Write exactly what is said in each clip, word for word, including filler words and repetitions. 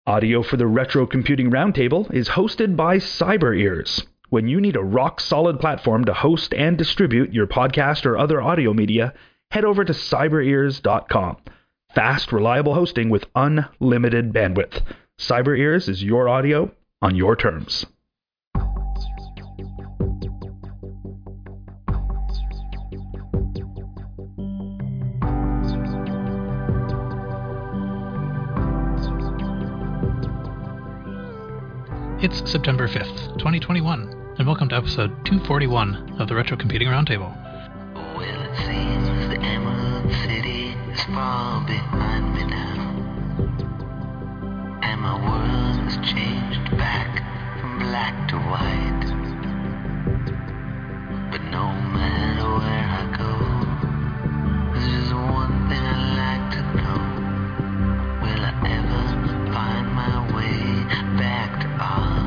Audio for the Retro Computing Roundtable is hosted by CyberEars. When you need a rock-solid platform to host and distribute your podcast or other audio media, head over to cyber ears dot com. Fast, reliable hosting with unlimited bandwidth. CyberEars is your audio on your terms. It's September fifth, twenty twenty-one, and welcome to episode two forty-one of the Retro Computing Roundtable. Well, it seems the Emerald City is far behind me now, and my world has changed back from black to white. But no matter where I go, there's just one thing I like to know. Will I ever find my way back to Oz?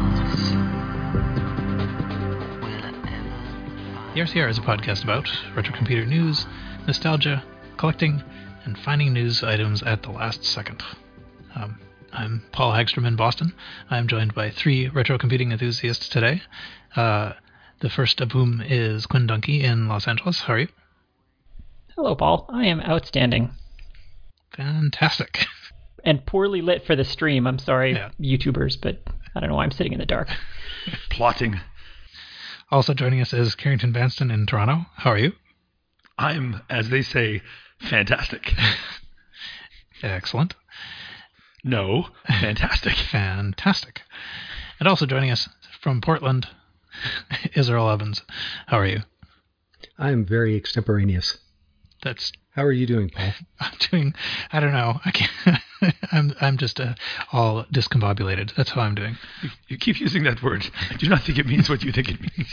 The R C R is a podcast about retro computer news, nostalgia, collecting, and finding news items at the last second. Um, I'm Paul Hagstrom in Boston. I'm joined by three retro computing enthusiasts today. Uh, the first of whom is Quinn Dunkey in Los Angeles. How are you? Hello, Paul. I am outstanding. Fantastic. And poorly lit for the stream. I'm sorry, yeah. YouTubers, but I don't know why I'm sitting in the dark. Plotting. Also joining us is Carrington Vanston in Toronto. How are you? I'm, as they say, fantastic. Excellent. No, fantastic. Fantastic. And also joining us from Portland is Earl Evans. How are you? I'm very extemporaneous. That's. How are you doing, Paul? I'm doing. I don't know. I can't. I'm. I'm just uh, all discombobulated. That's how I'm doing. You, you keep using that word. I do not think it means what you think it means.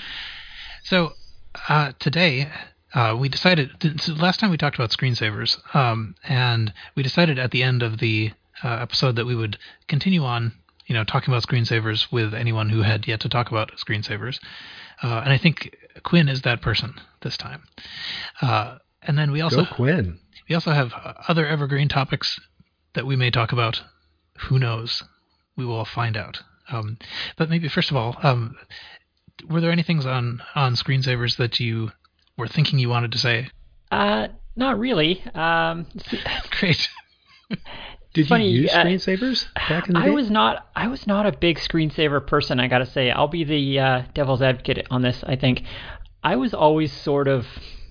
So uh, today uh, we decided. So last time we talked about screensavers, um, and we decided at the end of the uh, episode that we would continue on, you know, talking about screensavers with anyone who had yet to talk about screensavers. Uh, and I think Quinn is that person this time. Uh, and then we also Go Quinn. We also have other evergreen topics that we may talk about. Who knows? We will find out. Um, but maybe first of all, um, were there any things on, on screensavers that you were thinking you wanted to say? Uh, not really. Um, Great. Did funny, you use uh, screensavers back in the I day? was not. I was not a big screensaver person. I got to say, I'll be the uh, devil's advocate on this. I think I was always sort of,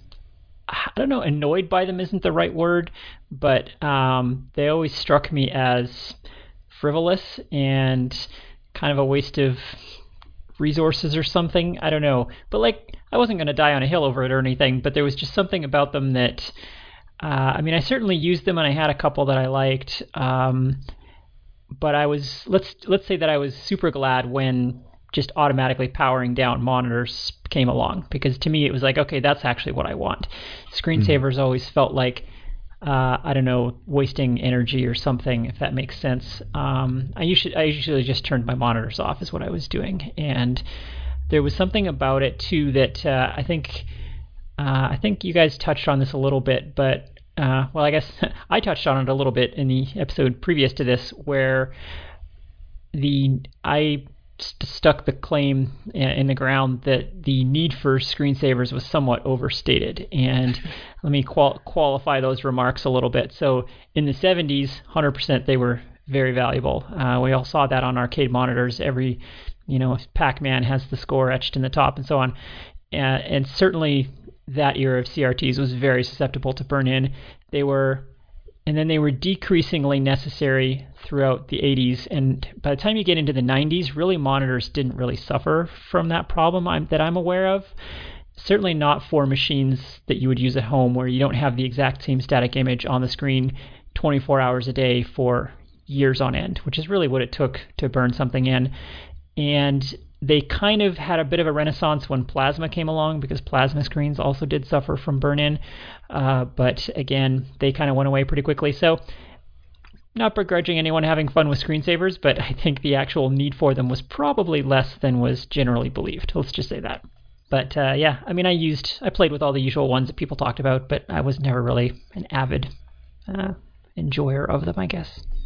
I don't know, annoyed by them isn't the right word, but um, they always struck me as frivolous and kind of a waste of resources or something. I don't know, but like I wasn't going to die on a hill over it or anything. But there was just something about them that. Uh, I mean, I certainly used them, and I had a couple that I liked. Um, but I was let's let's say that I was super glad when just automatically powering down monitors came along, because to me it was like, okay, that's actually what I want. Screensavers mm-hmm. always felt like uh, I don't know, wasting energy or something, if that makes sense. Um, I usually I usually just turned my monitors off is what I was doing, and there was something about it too that uh, I think. Uh, I think you guys touched on this a little bit, but, uh, well, I guess I touched on it a little bit in the episode previous to this, where the I st- stuck the claim in the ground that the need for screensavers was somewhat overstated. And let me qual- qualify those remarks a little bit. So in the seventies, one hundred percent they were very valuable. Uh, we all saw that on arcade monitors. Every, you know, Pac-Man has the score etched in the top and so on. Uh, and certainly that era of C R Ts was very susceptible to burn-in. They were, and then they were decreasingly necessary throughout the eighties. And by the time you get into the nineties, really monitors didn't really suffer from that problem I'm, that I'm aware of. Certainly not for machines that you would use at home, where you don't have the exact same static image on the screen twenty-four hours a day for years on end, which is really what it took to burn something in. And they kind of had a bit of a renaissance when plasma came along, because plasma screens also did suffer from burn-in. Uh, but again, they kind of went away pretty quickly. So not begrudging anyone having fun with screensavers, but I think the actual need for them was probably less than was generally believed. Let's just say that. But uh, yeah, I mean, I used, I played with all the usual ones that people talked about, but I was never really an avid uh, enjoyer of them, I guess.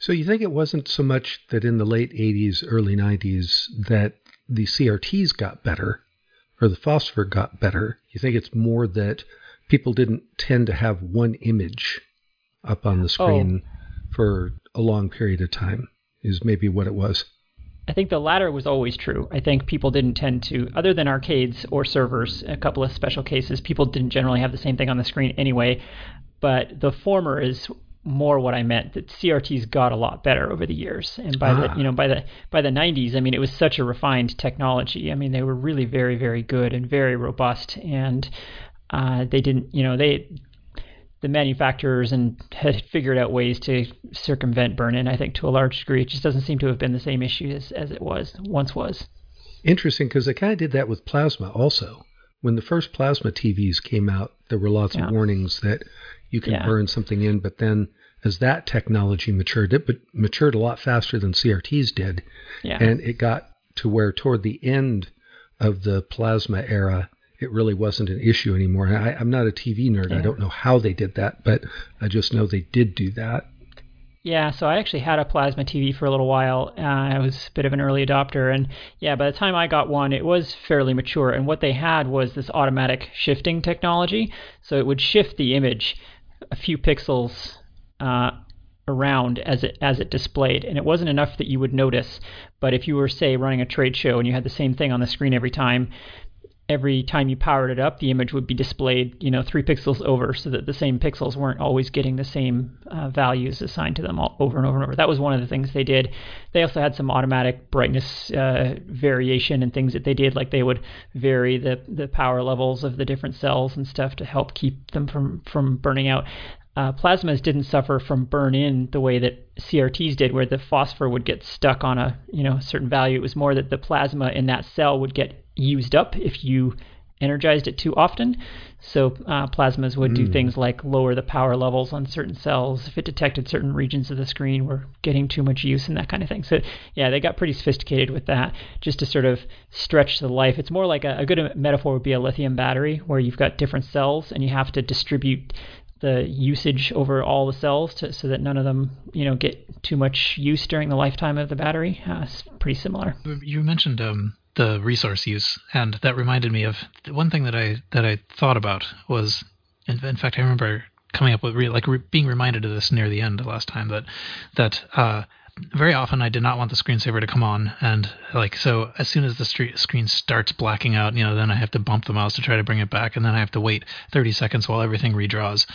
So you think it wasn't so much that in the late eighties, early nineties that the C R Ts got better or the phosphor got better? You think it's more that people didn't tend to have one image up on the screen oh. for a long period of time is maybe what it was? I think the latter was always true. I think people didn't tend to, other than arcades or servers, a couple of special cases, people didn't generally have the same thing on the screen anyway. But the former is more what I meant, that C R Ts got a lot better over the years. And by ah. the you know by the by the nineties, I mean, it was such a refined technology. I mean, they were really very, very good and very robust. And uh, they didn't, you know, they the manufacturers and had figured out ways to circumvent burn-in, I think, to a large degree. It just doesn't seem to have been the same issue as, as it was once was. Interesting, because they kind of did that with plasma also. When the first plasma T Vs came out, there were lots yeah. of warnings that you can yeah. burn something in, but then as that technology matured, it but matured a lot faster than C R Ts did. Yeah. And it got to where toward the end of the plasma era, it really wasn't an issue anymore. I, I'm not a T V nerd. Yeah. I don't know how they did that, but I just know they did do that. Yeah, so I actually had a plasma T V for a little while. Uh, I was a bit of an early adopter, and yeah, by the time I got one, it was fairly mature. And what they had was this automatic shifting technology, so it would shift the image a few pixels uh, around as it as it displayed, and it wasn't enough that you would notice. But if you were, say, running a trade show and you had the same thing on the screen every time, every time you powered it up, the image would be displayed, you know, three pixels over, so that the same pixels weren't always getting the same uh, values assigned to them all over and over and over. That was one of the things they did. They also had some automatic brightness uh, variation and things that they did, like they would vary the, the power levels of the different cells and stuff to help keep them from, from burning out. Uh, plasmas didn't suffer from burn-in the way that C R Ts did, where the phosphor would get stuck on a you know certain value. It was more that the plasma in that cell would get used up if you energized it too often. So uh, plasmas would mm. do things like lower the power levels on certain cells if it detected certain regions of the screen were getting too much use and that kind of thing. So yeah, they got pretty sophisticated with that just to sort of stretch the life. It's more like a, a good metaphor would be a lithium battery, where you've got different cells and you have to distribute the usage over all the cells to, so that none of them, you know, get too much use during the lifetime of the battery. Uh, it's pretty similar. You mentioned um, the resource use, and that reminded me of one thing that I that I thought about was, in, in fact, I remember coming up with re, like re, being reminded of this near the end last time that that. Uh, Very often I did not want the screensaver to come on, and like so as soon as the street screen starts blacking out, you know, then I have to bump the mouse to try to bring it back, and then I have to wait thirty seconds while everything redraws.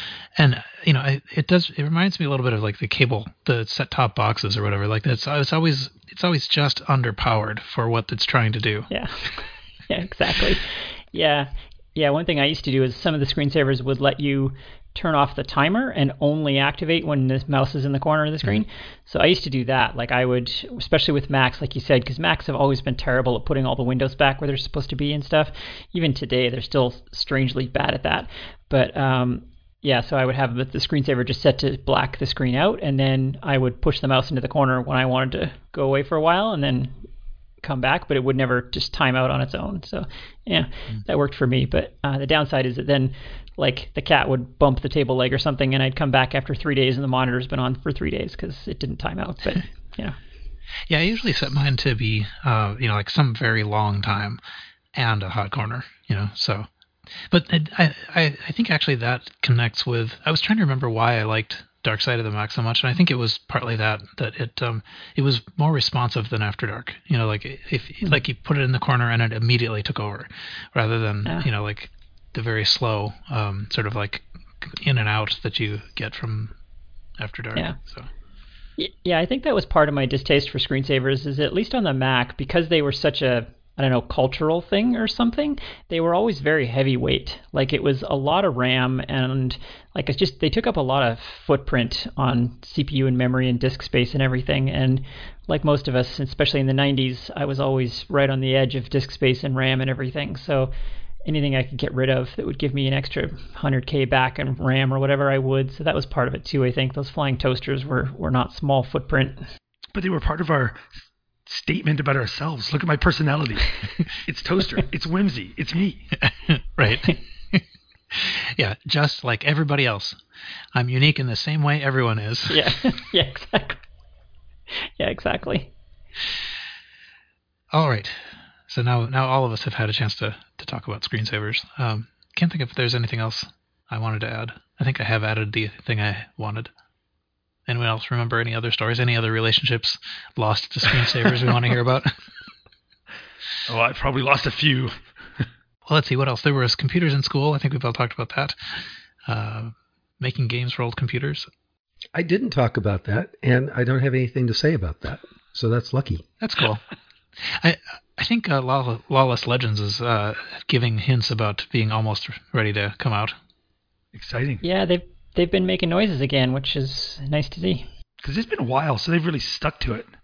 And you know, I, it does it reminds me a little bit of like the cable, the set-top boxes or whatever. Like that's it's always it's always just underpowered for what it's trying to do. Yeah, yeah, exactly. Yeah, yeah. One thing I used to do is some of the screensavers would let you turn off the timer and only activate when the mouse is in the corner of the screen. Mm-hmm. So I used to do that. Like I would, especially with Macs, like you said, because Macs have always been terrible at putting all the windows back where they're supposed to be and stuff. Even today, they're still strangely bad at that. But um, yeah, so I would have the screensaver just set to black the screen out, and then I would push the mouse into the corner when I wanted to go away for a while, and then come back, but it would never just time out on its own. So yeah, mm-hmm. that worked for me. But uh, the downside is that then like the cat would bump the table leg or something, and I'd come back after three days and the monitor's been on for three days because it didn't time out. But you know, yeah, I usually set mine to be uh, you know like some very long time and a hot corner. You know, so. But I I I think actually that connects with. I was trying to remember why I liked Dark Side of the Mac so much, and I think it was partly that that it um it was more responsive than After Dark. You know, like if mm-hmm. like you put it in the corner and it immediately took over, rather than yeah. you know like the very slow um sort of like in and out that you get from After Dark. Yeah. So. Yeah, I think that was part of my distaste for screensavers. Is at least on the Mac, because they were such a I don't know, cultural thing or something, they were always very heavyweight. Like it was a lot of RAM, and like it's just they took up a lot of footprint on C P U and memory and disk space and everything. And like most of us, especially in the nineties, I was always right on the edge of disk space and RAM and everything. So anything I could get rid of that would give me an extra one hundred K back in RAM or whatever, I would. So that was part of it too, I think. Those flying toasters were, were not small footprint. But they were part of our statement about ourselves. Look at my personality. It's toaster. It's whimsy. It's me. Right. Yeah, just like everybody else. I'm unique in the same way everyone is. Yeah. Yeah, exactly. exactly. All right. So now now all of us have had a chance to, to talk about screensavers. Um, can't think if there's anything else I wanted to add. I think I have added the thing I wanted. Anyone else remember any other stories? Any other relationships lost to screensavers we want to hear about? Oh, I probably lost a few. Well, let's see. What else? There was computers in school. I think we've all talked about that. Uh, making games for old computers. I didn't talk about that, and I don't have anything to say about that. So that's lucky. That's cool. I I think uh, Law- Lawless Legends is uh, giving hints about being almost ready to come out. Exciting. Yeah, they've they've been making noises again, which is nice to see. Because it's been a while, so they've really stuck to it.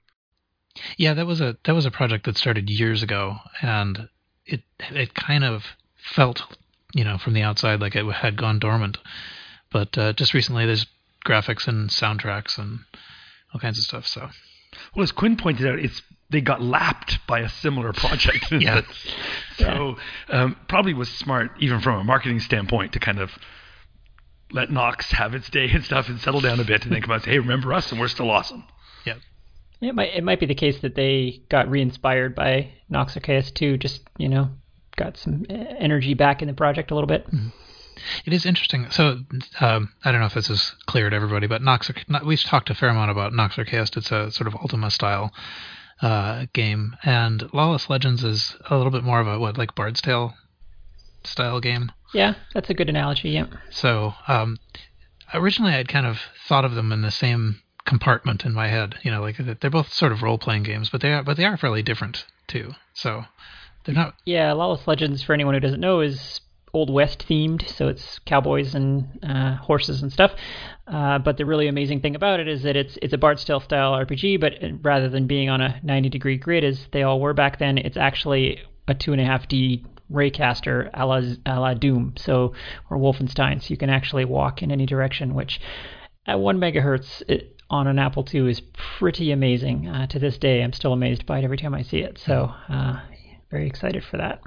Yeah, that was a that was a project that started years ago, and it it kind of felt, you know, from the outside like it had gone dormant. But uh, just recently, there's graphics and soundtracks and all kinds of stuff. So, well, as Quinn pointed out, it's they got lapped by a similar project. Yeah. So um, probably was smart, even from a marketing standpoint, to kind of let Nox have its day and stuff and settle down a bit, and then come out and say, "Hey, remember us, and we're still awesome." Yeah. It might it might be the case that they got re-inspired by Nox Arceus too. Just, you know, got some energy back in the project a little bit. Mm-hmm. It is interesting. So um, I don't know if this is clear to everybody, but Nox, we've talked a fair amount about Nox Arceus. It's a sort of Ultima style uh, game, and Lawless Legends is a little bit more of a what, like Bard's Tale style game. Yeah, that's a good analogy. Yeah. So um, originally, I'd kind of thought of them in the same compartment in my head. You know, like they're both sort of role playing games, but they are but they are fairly different too. So they're not. Yeah, Lawless Legends, for anyone who doesn't know, is Old West themed, so it's cowboys and uh, horses and stuff. Uh, but the really amazing thing about it is that it's it's a Bard's Tale style R P G, but rather than being on a ninety degree grid as they all were back then, it's actually a two and a half D raycaster a la, a la Doom, so or Wolfenstein, so you can actually walk in any direction, which at one megahertz it, on an Apple two is pretty amazing. Uh, to this day, I'm still amazed by it every time I see it. So uh, very excited for that.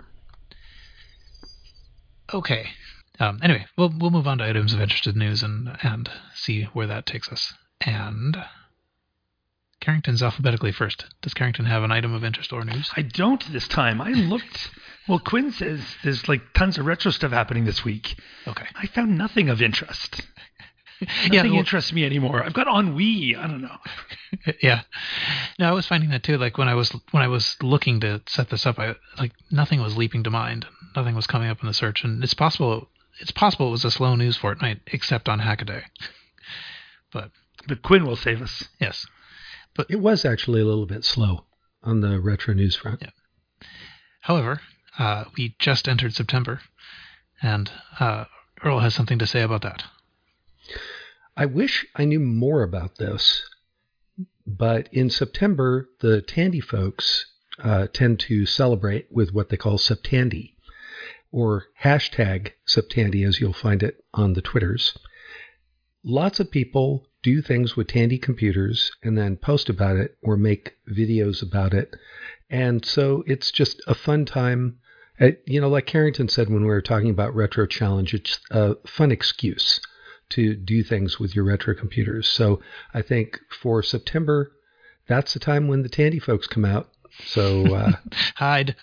Okay. Um, anyway, we'll we'll move on to items of interested news and and see where that takes us. And Carrington's alphabetically first. Does Carrington have an item of interest or news? I don't this time. I looked. Well, Quinn says there's like tons of retro stuff happening this week. Okay. I found nothing of interest. Nothing yeah, well, interests me anymore. I've got ennui. I don't know. Yeah. No, I was finding that too. Like when I was when I was looking to set this up, I like nothing was leaping to mind. Nothing was coming up in the search, and it's possible. It's possible it was a slow news fortnight, except on Hackaday. But but Quinn will save us. Yes. But it was actually a little bit slow on the retro news front. Yeah. However, uh, we just entered September, and uh, Earl has something to say about that. I wish I knew more about this, but in September, the Tandy folks uh, tend to celebrate with what they call Septandy, or hashtag Septandy, as you'll find it on the Twitters. Lots of people do things with Tandy computers and then post about it or make videos about it. And so it's just a fun time. Uh, you know, like Carrington said when we were talking about Retro Challenge, it's a fun excuse to do things with your retro computers. So I think for September, that's the time when the Tandy folks come out. So uh, hide.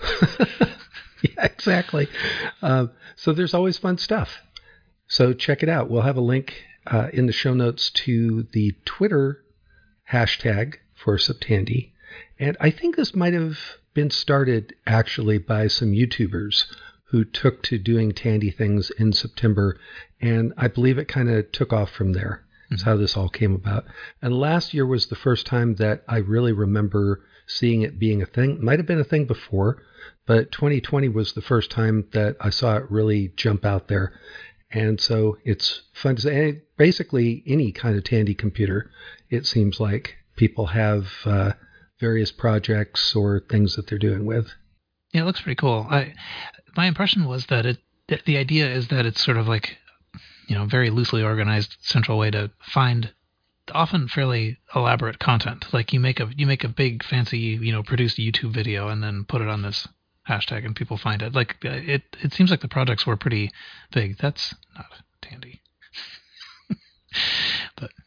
Yeah, exactly. Uh, so there's always fun stuff. So check it out. We'll have a link uh, in the show notes to the Twitter hashtag for Septandy. And I think this might have been started actually by some YouTubers who took to doing Tandy things in September. And I believe it kind of took off from there. That's mm-hmm. how this all came about. And last year was the first time that I really remember seeing it being a thing. It might have been a thing before, but twenty twenty was the first time that I saw it really jump out there. And so it's fun to say. And basically, any kind of Tandy computer, it seems like people have uh, various projects or things that they're doing with. Yeah, it looks pretty cool. I, my impression was that it that the idea is that it's sort of like, you know, very loosely organized central way to find often fairly elaborate content. Like you make a you make a big fancy, you know, produced YouTube video and then put it on this hashtag and people find it. Like it it seems like the projects were pretty big. That's not Tandy. But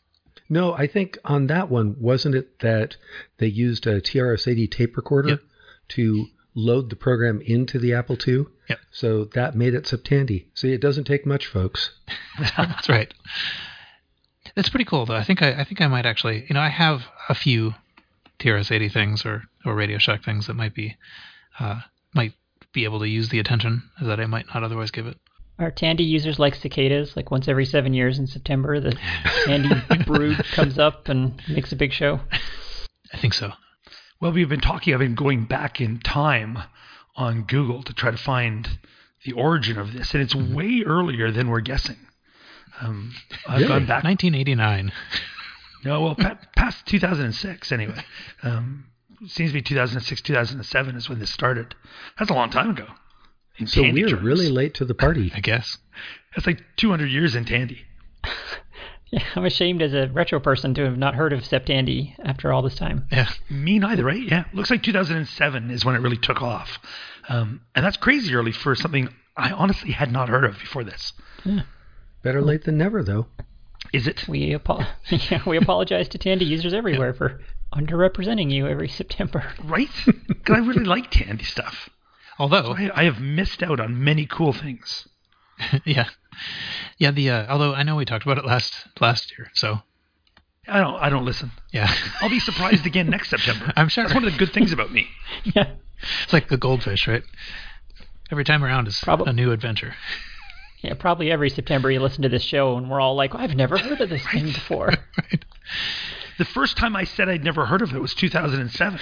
No, I think on that one, wasn't it that they used a T R S eighty tape recorder Yep. to load the program into the Apple two? Yep. So that made it Septandy. See, it doesn't take much, folks. That's right. It's pretty cool, though. I think I, I think I might actually, you know, I have a few T R S eighty things or, or Radio Shack things that might be uh, might be able to use the attention that I might not otherwise give it. Are Tandy users like cicadas? Like once every seven years in September, the Tandy brood comes up and makes a big show? I think so. Well, we've been talking, I've been going back in time on Google to try to find the origin of this, and it's way earlier than we're guessing. Um, I've Really? gone back. nineteen eighty-nine. No, well, pa- past two thousand six anyway. Um, it seems to be two thousand six, two thousand seven is when this started. That's a long time ago. In So Tandy we're terms. really late to the party. I guess. That's like two hundred years in Tandy. Yeah, I'm ashamed as a retro person to have not heard of Septandy after all this time. Yeah. Me neither, right? Yeah. Looks like two thousand seven is when it really took off. Um, and that's crazy early for something I honestly had not heard of before this. Better late than never, though. Is it? We apo- yeah, we apologize to Tandy users everywhere for underrepresenting you every September. Right? Because I really like Tandy stuff. Although, I, I have missed out on many cool things. yeah, yeah. The uh, although I know we talked about it last last year, so I don't I don't listen. yeah. I'll be surprised again next September. I'm sure. That's one of the good things about me. Yeah, It's like the goldfish, right? Every time around is Prob- a new adventure. yeah. Probably every September you listen to this show and we're all like, I've never heard of this thing before. Right. The first time I said I'd never heard of it was two thousand seven.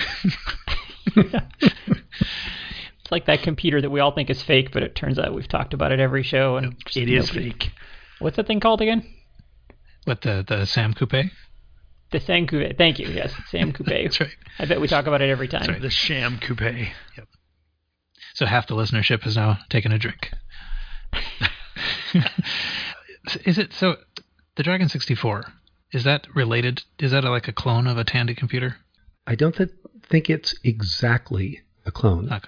It's like that computer that we all think is fake, but it turns out we've talked about it every show. And just It is nobody- fake. What's that thing called again? What the the Sam Coupe? The Sam Coupe. Thank you. Yes, Sam Coupe. That's right. I bet we talk about it every time. right. The sham coupe. So half the listenership has now taken a drink. Is it so? The Dragon sixty-four, is that related? Is that a, like a clone of a Tandy computer? I don't th- think it's exactly a clone. Okay.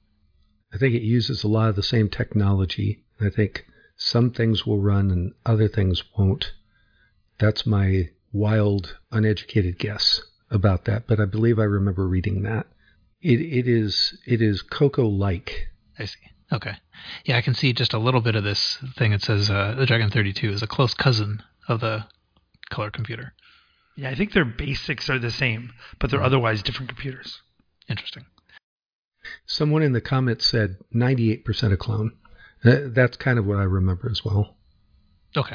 I think it uses a lot of the same technology. I think some things will run and other things won't. That's my wild, uneducated guess about that, but I believe I remember reading that. It it is it is Coco-like. I see. Okay. Yeah, I can see just a little bit of this thing. It says uh, the Dragon thirty-two is a close cousin of the color computer. Yeah, I think their basics are the same, but they're otherwise different computers. Interesting. Someone in the comments said ninety-eight percent a clone. That, that's kind of what I remember as well. Okay.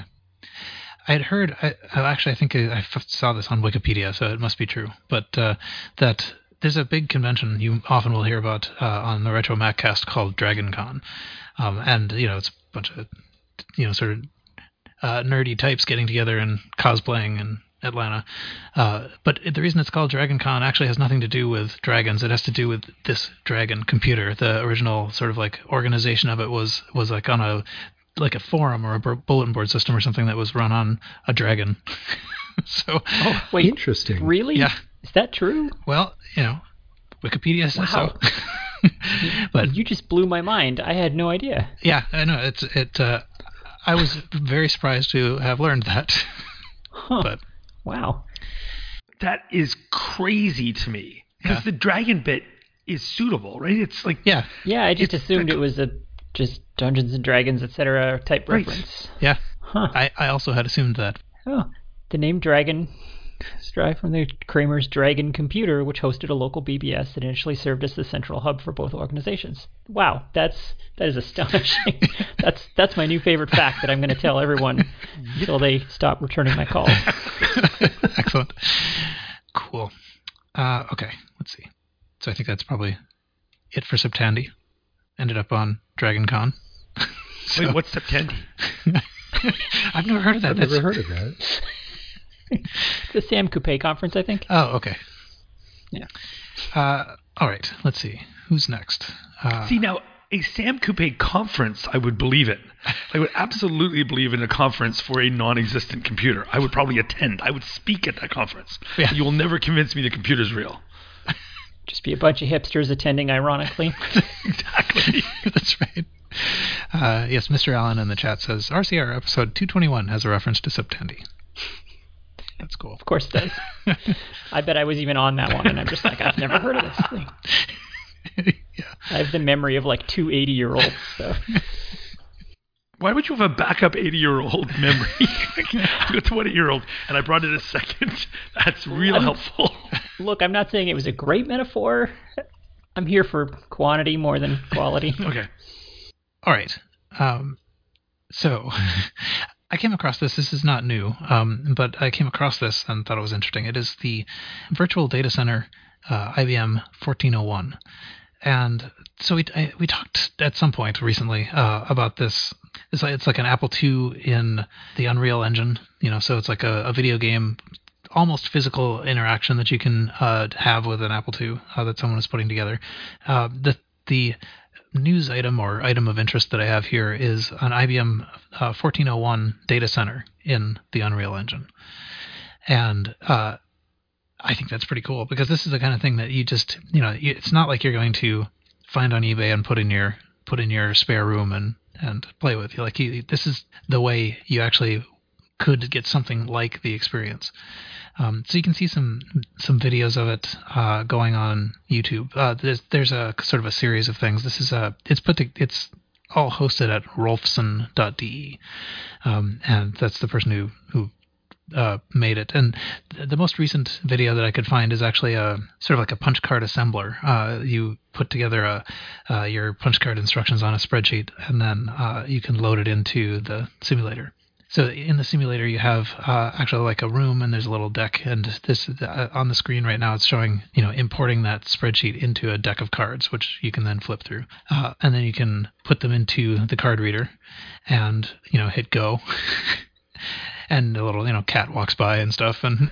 I had heard, I, I actually, I think I, I f- saw this on Wikipedia, so it must be true, but uh, that there's a big convention you often will hear about uh, on the Retro Maccast called DragonCon. Um, and, you know, it's a bunch of, you know, sort of uh, nerdy types getting together and cosplaying in Atlanta. Uh, but the reason it's called DragonCon actually has nothing to do with dragons. It has to do with this dragon computer. The original sort of like organization of it was, was like on a, like a forum or a bulletin board system or something that was run on a dragon. so, Oh, wait, Interesting. really? Yeah. Is that true? well, you know, Wikipedia says Wow. so. But You just blew my mind. I had no idea. yeah, I know it's it. Uh, I was very surprised to have learned that. Huh. But Wow. That is crazy to me. Because Yeah. the dragon bit is suitable, right? It's like, yeah, Yeah, I just It's assumed the- it was a just Dungeons and Dragons, et cetera type Right. reference. yeah. Huh. I, I also had assumed that. Oh, the name Dragon is derived from the Kramer's Dragon computer, which hosted a local B B S that initially served as the central hub for both organizations. Wow, that's that is astonishing. that's that's my new favorite fact that I'm going to tell everyone until they stop returning my calls. Excellent. Cool. Uh, okay, let's see. So I think that's probably it for Septandy. Ended up on DragonCon. So- wait, what's Septendi? I've never heard of that. I've That's- never heard of that. The Sam Coupe conference, I think. Oh, okay. Yeah. Uh, all right. Let's see. Who's next? Uh, See, now, a Sam Coupe conference, I would believe in. I would absolutely believe in a conference for a non-existent computer. I would probably attend. I would speak at that conference. Yeah. You will never convince me the computer's real. Just be a bunch of hipsters attending, ironically. Exactly. That's right. Uh, yes, Mister Allen in the chat says R C R episode two twenty-one has a reference to Septandy. That's cool. Of course it does. I bet I was even on that one, and I'm just like, I've never heard of this thing. Yeah. I have the memory of like two eighty-year-olds. So. Why would you have a backup eighty-year-old memory to a twenty-year-old? And I brought it a second. That's real I'm, helpful. Look, I'm not saying it was a great metaphor. I'm here for quantity more than quality. Okay. All right. Um, so I came across this. This is not new, um, but I came across this and thought it was interesting. It is the Virtual Data Center uh, I B M fourteen oh one. And so we I, we talked at some point recently uh, about this. It's like, it's like an Apple two in the Unreal Engine, you know. So it's like a, a video game, almost physical interaction that you can uh, have with an Apple two uh, that someone is putting together. Uh, the the news item or item of interest that I have here is an I B M uh, fourteen oh one data center in the Unreal Engine, and uh, I think that's pretty cool because this is the kind of thing that you just, you know, it's not like you're going to find on eBay and put in your put in your spare room and, and play with. You're like, you, this is the way you actually could get something like the experience. Um, so you can see some some videos of it uh, going on YouTube. Uh, there's there's a sort of a series of things. This is a it's put to, it's all hosted at rolfson dot d e, um, and that's the person who who. Uh, made it. And th- the most recent video that I could find is actually a sort of like a punch card assembler. Uh, you put together a, uh, your punch card instructions on a spreadsheet, and then uh, you can load it into the simulator. So in the simulator, you have uh, actually like a room, and there's a little deck. And this uh, on the screen right now, it's showing, you know, importing that spreadsheet into a deck of cards, which you can then flip through, uh, and then you can put them into the card reader, and you know, hit go. And a little, you know, cat walks by and stuff, and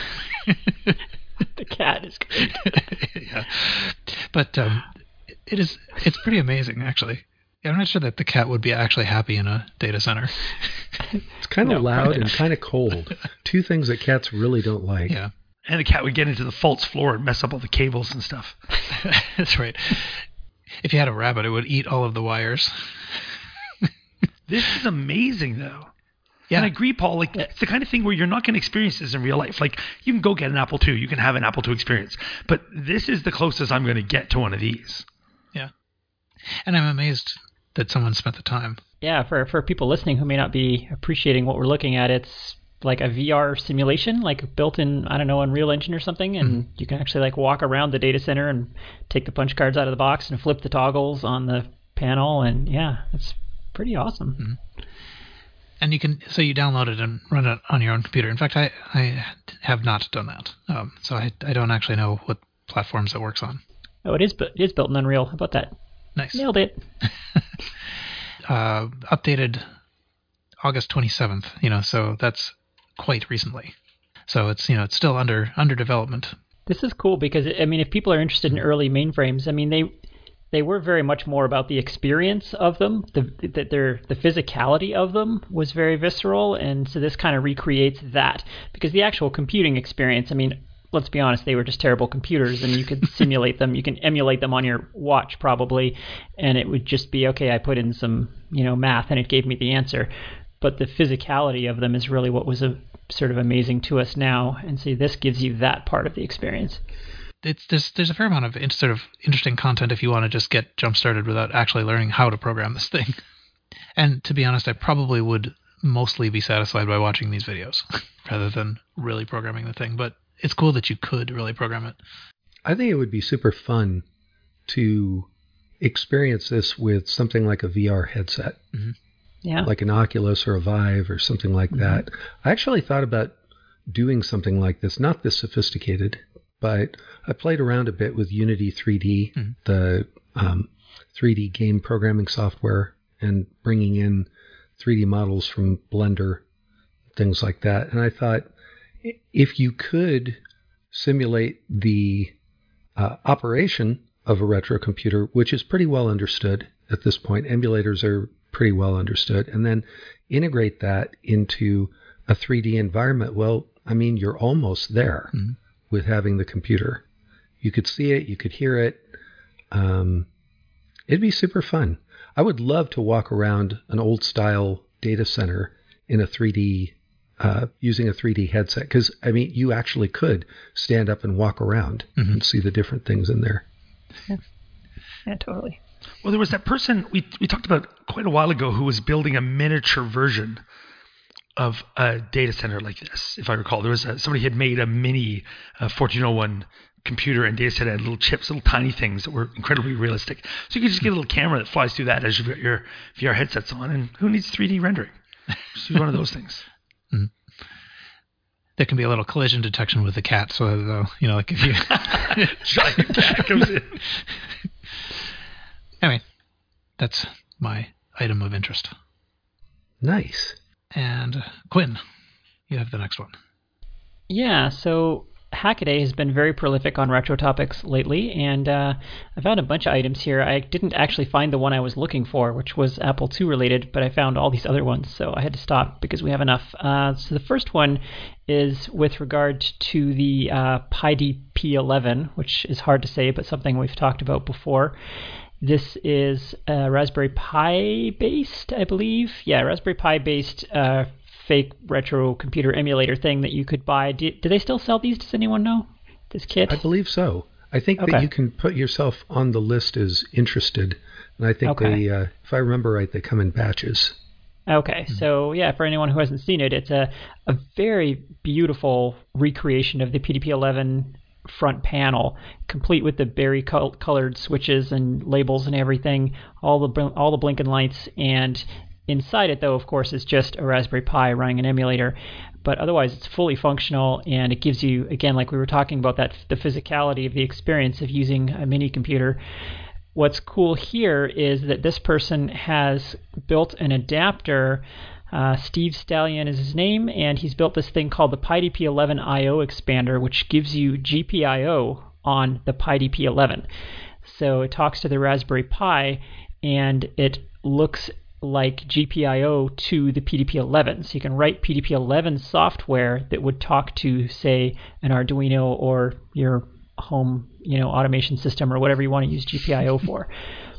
the cat is great. Yeah, but um, it is it's pretty amazing, actually. I'm not sure that the cat would be actually happy in a data center. It's kind of No, loud probably and not. kind of cold. Two things that cats really don't like. Yeah, And the cat would get into the false floor and mess up all the cables and stuff. that's right. If you had a rabbit, it would eat all of the wires. This is amazing, though. Yeah, And I agree, Paul. Like, it's the kind of thing where you're not going to experience this in real life. Like, you can go get an Apple two. You can have an Apple two experience. But this is the closest I'm going to get to one of these. yeah. And I'm amazed that someone spent the time. Yeah, for for people listening who may not be appreciating what we're looking at, it's like a V R simulation, like built in, I don't know, Unreal Engine or something, and mm-hmm. you can actually like walk around the data center and take the punch cards out of the box and flip the toggles on the panel, and yeah, it's pretty awesome. Mm-hmm. And you can, so you download it and run it on your own computer. In fact, I, I have not done that. Um, so I, I don't actually know what platforms it works on. Oh, it is, bu- it is built in Unreal. How about that? Nice. Nailed it. uh, updated August twenty-seventh, you know, so that's quite recently. So it's, you know, it's still under, under development. This is cool because, I mean, if people are interested in early mainframes, I mean, they... They were very much more about the experience of them. The, the, their, the physicality of them was very visceral, and so this kind of recreates that. Because the actual computing experience, I mean, let's be honest, they were just terrible computers, and you could simulate them. You can emulate them on your watch probably, and it would just be, okay, I put in some, you know, math, and it gave me the answer. But the physicality of them is really what was a, sort of amazing to us now, and so this gives you that part of the experience. It's there's there's a fair amount of in, sort of interesting content if you want to just get jump started without actually learning how to program this thing. And to be honest, I probably would mostly be satisfied by watching these videos rather than really programming the thing. But it's cool that you could really program it. I think it would be super fun to experience this with something like a V R headset, Mm-hmm. Yeah, like an Oculus or a Vive or something like mm-hmm. that. I actually thought about doing something like this, not this sophisticated. But I played around a bit with Unity three D, mm-hmm. the um, three D game programming software, and bringing in three D models from Blender, things like that. And I thought, if you could simulate the uh, operation of a retro computer, which is pretty well understood at this point, emulators are pretty well understood, and then integrate that into a three D environment, well, I mean, you're almost there. Mm-hmm. With having the computer. You could see it, you could hear it. Um, it'd be super fun. I would love to walk around an old style data center in a three D uh, using a three D headset. Because, I mean, you actually could stand up and walk around mm-hmm. and see the different things in there. Yeah, yeah totally. Well, there was that person we we talked about quite a while ago who was building a miniature version of a data center like this, if I recall. There was a, somebody had made a mini uh, fourteen oh one computer and data center, and little chips, little tiny things that were incredibly realistic. So you could just get a little camera that flies through that as you've got your V R headsets on, and who needs three D rendering? Just use one of those things. Mm-hmm. There can be a little collision detection with the cat, so uh, you know, like if you giant cat comes in. Anyway, that's my item of interest. Nice. And uh, Quinn, you have the next one. Yeah, so Hackaday has been very prolific on retro topics lately, and uh, I found a bunch of items here. I didn't actually find the one I was looking for, which was Apple two related, but I found all these other ones, so I had to stop because we have enough. Uh, so the first one is with regard to the uh, PyDP eleven, which is hard to say, but something we've talked about before. This is a Raspberry Pi based, I believe. Yeah, Raspberry Pi based uh, fake retro computer emulator thing that you could buy. Do, do they still sell these? Does anyone know? This kit? I believe so. I think okay. that you can put yourself on the list as interested. And I think okay. they, uh, if I remember right, they come in batches. Okay, mm-hmm. so yeah, for anyone who hasn't seen it, it's a, a very beautiful recreation of the P D P eleven front panel, complete with the berry col- colored switches and labels and everything, all the all the blinking lights, and inside it though, of course, is just a Raspberry Pi running an emulator, but otherwise it's fully functional, and it gives you, again, like we were talking about, that the physicality of the experience of using a mini computer. What's cool here is that this person has built an adapter. Uh, Steve Stallion is his name, and he's built this thing called the PyDP eleven I O expander, which gives you G P I O on the PyDP eleven. So it talks to the Raspberry Pi, and it looks like G P I O to the P D P eleven. So you can write P D P eleven software that would talk to, say, an Arduino or your home, you know, automation system or whatever you want to use G P I O for.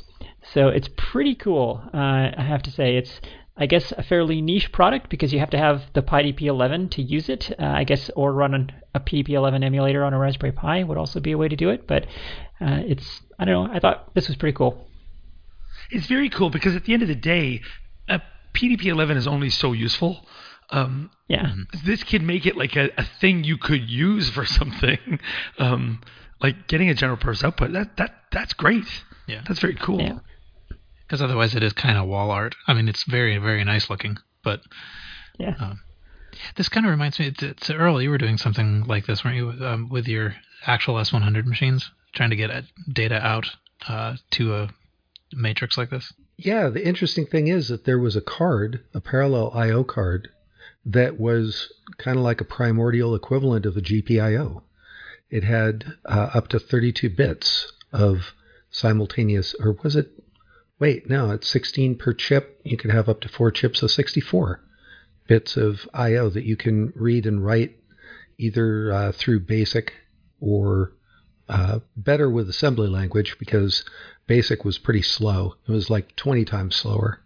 So it's pretty cool. Uh, I have to say, it's, I guess, a fairly niche product because you have to have the PyDP eleven to use it, uh, I guess, or run an, a P D P eleven emulator on a Raspberry Pi would also be a way to do it. But uh, it's, I don't know, I thought this was pretty cool. It's very cool because at the end of the day, a P D P eleven is only so useful. Um, yeah. This could make it like a, a thing you could use for something, um, like getting a general purpose output. That that that's great. Yeah, that's very cool. Yeah. Because otherwise it is kind of wall art. I mean, it's very, very nice looking, but yeah. Um, this kind of reminds me, it's, it's Earl, you were doing something like this, weren't you, um, with your actual S one hundred machines, trying to get data out uh, to a matrix like this? Yeah, the interesting thing is that there was a card, a parallel I O card, that was kind of like a primordial equivalent of a G P I O. It had uh, up to thirty-two bits of simultaneous, or was it? Wait, no, it's sixteen per chip. You could have up to four chips of sixty-four bits of I O that you can read and write either uh, through BASIC or uh, better with assembly language, because BASIC was pretty slow. It was like twenty times slower.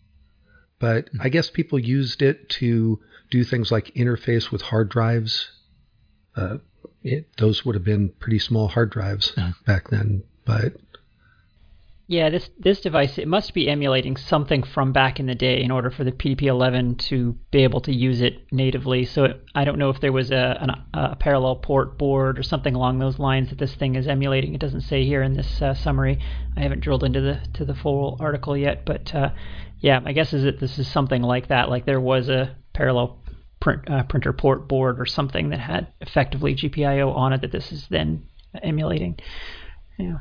But I guess people used it to do things like interface with hard drives. Uh, it, those would have been pretty small hard drives uh-huh. back then, but... Yeah, this this device, it must be emulating something from back in the day in order for the P D P eleven to be able to use it natively. So it, I don't know if there was a, an, a parallel port board or something along those lines that this thing is emulating. It doesn't say here in this uh, summary. I haven't drilled into the to the full article yet, but uh, yeah, my guess is that this is something like that. Like there was a parallel print, uh, printer port board or something that had effectively G P I O on it that this is then emulating. Yeah.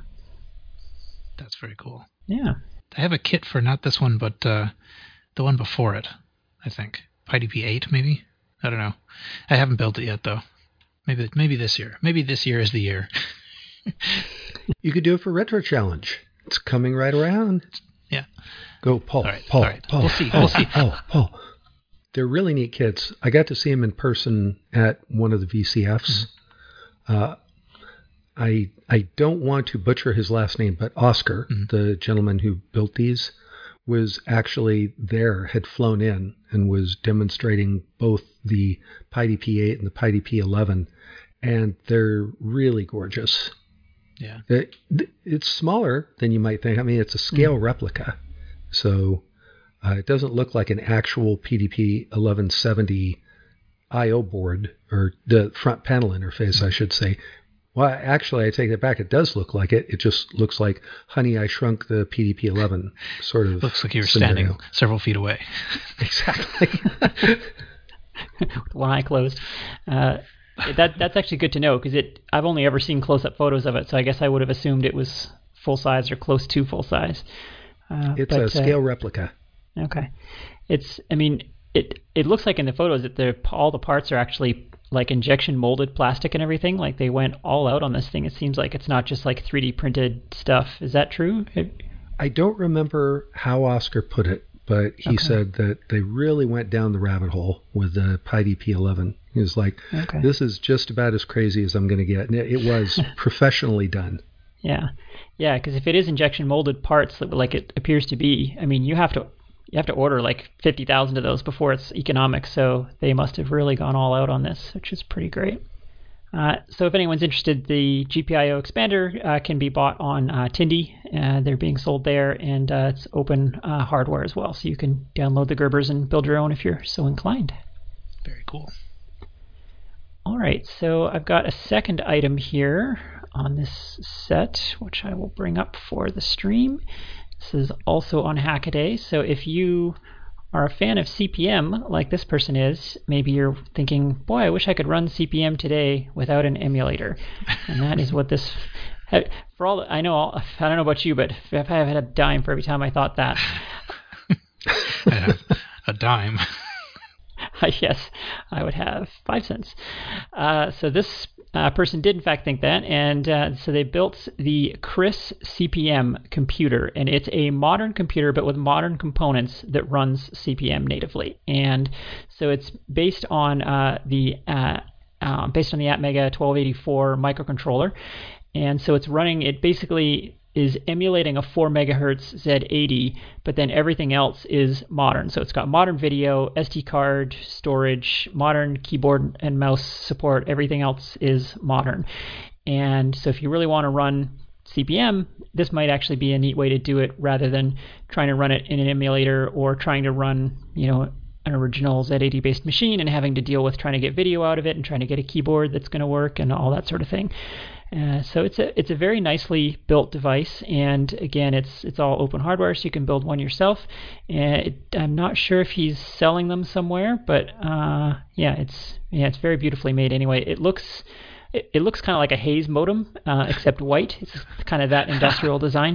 That's very cool. Yeah. I have a kit for not this one, but uh, the one before it, I think. PyDP eight, maybe? I don't know. I haven't built it yet, though. Maybe maybe this year. Maybe this year is the year. You could do it for Retro Challenge. It's coming right around. Yeah. Go, Paul. All right. Paul, All right. Paul. We'll see. Paul, We'll see. Paul, Paul. They're really neat kits. I got to see them in person at one of the V C Fs. Mm-hmm. Uh, I I don't want to butcher his last name, but Oscar, mm-hmm. the gentleman who built these, was actually there, had flown in and was demonstrating both the PyDP eight and the PyDP eleven, and they're really gorgeous. Yeah. It, it's smaller than you might think. I mean, it's a scale mm. replica, so uh, it doesn't look like an actual P D P eleven seventy I O board, or the front panel interface, I should say. Well, actually, I take that back. It does look like it. It just looks like Honey, I Shrunk the P D P eleven sort of Looks like you're scenario. Standing several feet away. Exactly. With one eye closed. Uh, that That's actually good to know, because it I've only ever seen close-up photos of it, so I guess I would have assumed it was full-size or close to full-size. Uh, it's but, a scale uh, replica. Okay. It's, I mean, it it looks like in the photos that the all the parts are actually like injection molded plastic and everything. Like they went all out on this thing. It seems like it's not just like three D printed stuff. Is that true? It, I don't remember how Oscar put it, but he okay. said that they really went down the rabbit hole with the PyDP eleven. He was like, okay. this is just about as crazy as I'm going to get. And it, it was professionally done. Yeah. Yeah, because if it is injection molded parts like it appears to be, I mean, you have to You have to order like fifty thousand of those before it's economic, so they must have really gone all out on this, which is pretty great. Uh, so if anyone's interested, the G P I O expander uh, can be bought on uh, Tindy. Uh, they're being sold there, and uh, it's open uh, hardware as well, so you can download the Gerbers and build your own if you're so inclined. Very cool. All right, so I've got a second item here on this set, which I will bring up for the stream. This is also on Hackaday, so if you are a fan of C P M like this person is, maybe you're thinking, boy, I wish I could run C P M today without an emulator. And that is what this, for all, I know, I don't know about you, but if I had a dime for every time I thought that. a, a dime. Yes, I would have five cents. Uh, so this uh, person did in fact think that, and uh, so they built the Chris C P M computer, and it's a modern computer but with modern components that runs C P M natively. And so it's based on uh, the uh, uh, based on the Atmega twelve eighty-four microcontroller, and so it's running. It basically is emulating a four megahertz Z eighty, but then everything else is modern. So it's got modern video, S D card storage, modern keyboard and mouse support. Everything else is modern. And so if you really want to run C P M, this might actually be a neat way to do it rather than trying to run it in an emulator or trying to run, you know, an original Z eighty based machine and having to deal with trying to get video out of it and trying to get a keyboard that's going to work and all that sort of thing. Uh, so it's a it's a very nicely built device, and again, it's it's all open hardware, so you can build one yourself. And it, I'm not sure if he's selling them somewhere, but uh, yeah, it's yeah, it's very beautifully made. Anyway, it looks it, it looks kind of like a Hayes modem, uh, except white. It's kind of that industrial design,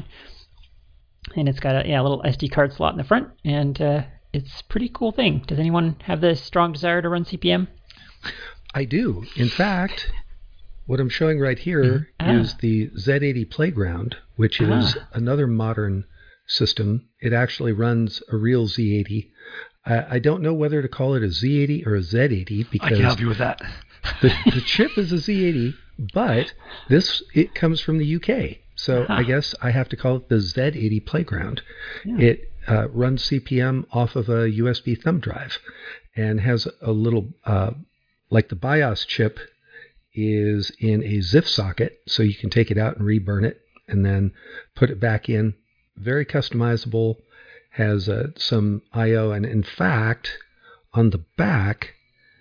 and it's got a yeah a little S D card slot in the front, and uh, it's a pretty cool thing. Does anyone have the strong desire to run C P M? I do. In fact, what I'm showing right here mm-hmm. is ah. the Z eighty Playground, which ah. is another modern system. It actually runs a real Z eighty. I, I don't know whether to call it a Z eighty or a Z eighty because I can help you with that. the, the chip is a Z eighty, but this it comes from the U K. So ah. I guess I have to call it the Z eighty Playground. Yeah. It uh, runs C P M off of a U S B thumb drive and has a little, uh, like the BIOS chip is in a Z I F socket, so you can take it out and reburn it and then put it back in. Very customizable, has uh, some I O, and in fact, on the back,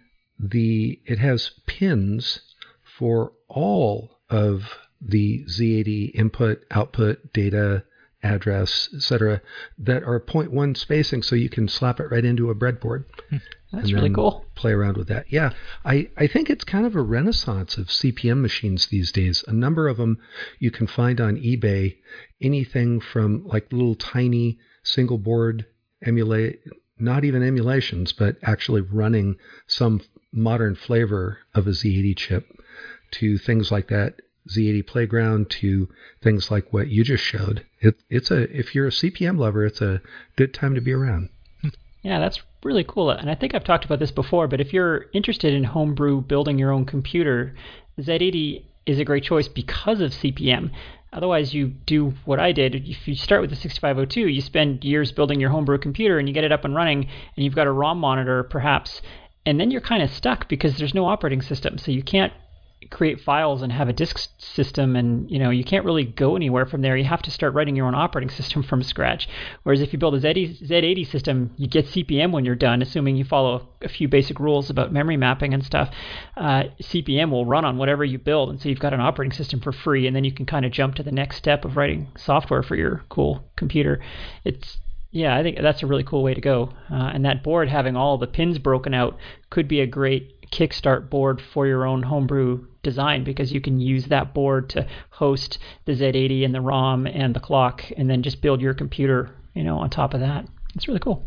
the it has pins for all of the Z eighty input, output, data, address, et cetera, that are zero point one spacing, so you can slap it right into a breadboard. That's really cool. Play around with that. Yeah, I, I think it's kind of a renaissance of C P M machines these days. A number of them you can find on eBay, anything from like little tiny single board emulate, not even emulations, but actually running some modern flavor of a Z eighty chip, to things like that Z eighty Playground, to things like what you just showed. It, it's a if you're a C P M lover, it's a good time to be around. Yeah, that's really cool. And I think I've talked about this before, but if you're interested in homebrew building your own computer, Z eighty is a great choice because of C P M. Otherwise, you do what I did. If you start with the sixty-five oh two, you spend years building your homebrew computer and you get it up and running, and you've got a ROM monitor perhaps, and then you're kind of stuck because there's no operating system. So you can't create files and have a disk system, and you know you can't really go anywhere from there. You have to start writing your own operating system from scratch. Whereas if you build a Z eighty system, you get C P M when you're done, assuming you follow a few basic rules about memory mapping and stuff. Uh, C P M will run on whatever you build, and so you've got an operating system for free, and then you can kind of jump to the next step of writing software for your cool computer. It's Yeah, I think that's a really cool way to go. Uh, and that board, having all the pins broken out, could be a great kickstart board for your own homebrew design, because you can use that board to host the Z eighty and the ROM and the clock, and then just build your computer, you know, on top of that. It's really cool.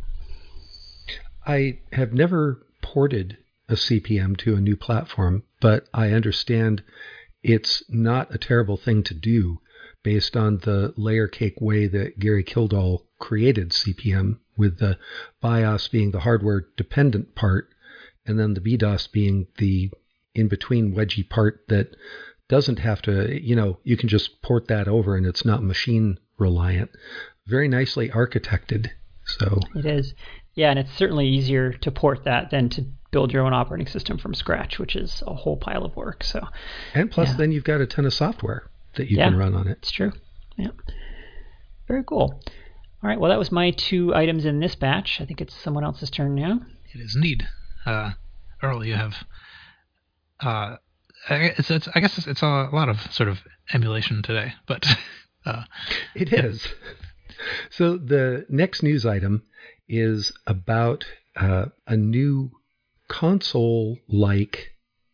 I have never ported a C P M to a new platform, but I understand it's not a terrible thing to do based on the layer cake way that Gary Kildall created C P M, with the BIOS being the hardware dependent part, and then the B DOS being the in-between wedgy part that doesn't have to, you know, you can just port that over and it's not machine reliant. Very nicely architected. So it is. Yeah, and it's certainly easier to port that than to build your own operating system from scratch, which is a whole pile of work. So, and plus yeah. Then you've got a ton of software that you yeah, can run on it. It's true. Yeah. Very cool. All right, well, that was my two items in this batch. I think it's someone else's turn now. It is indeed. Uh, Earl, you have... Uh, it's, it's, I guess it's, it's a lot of sort of emulation today, but... Uh, it is. So the next news item is about uh, a new console-like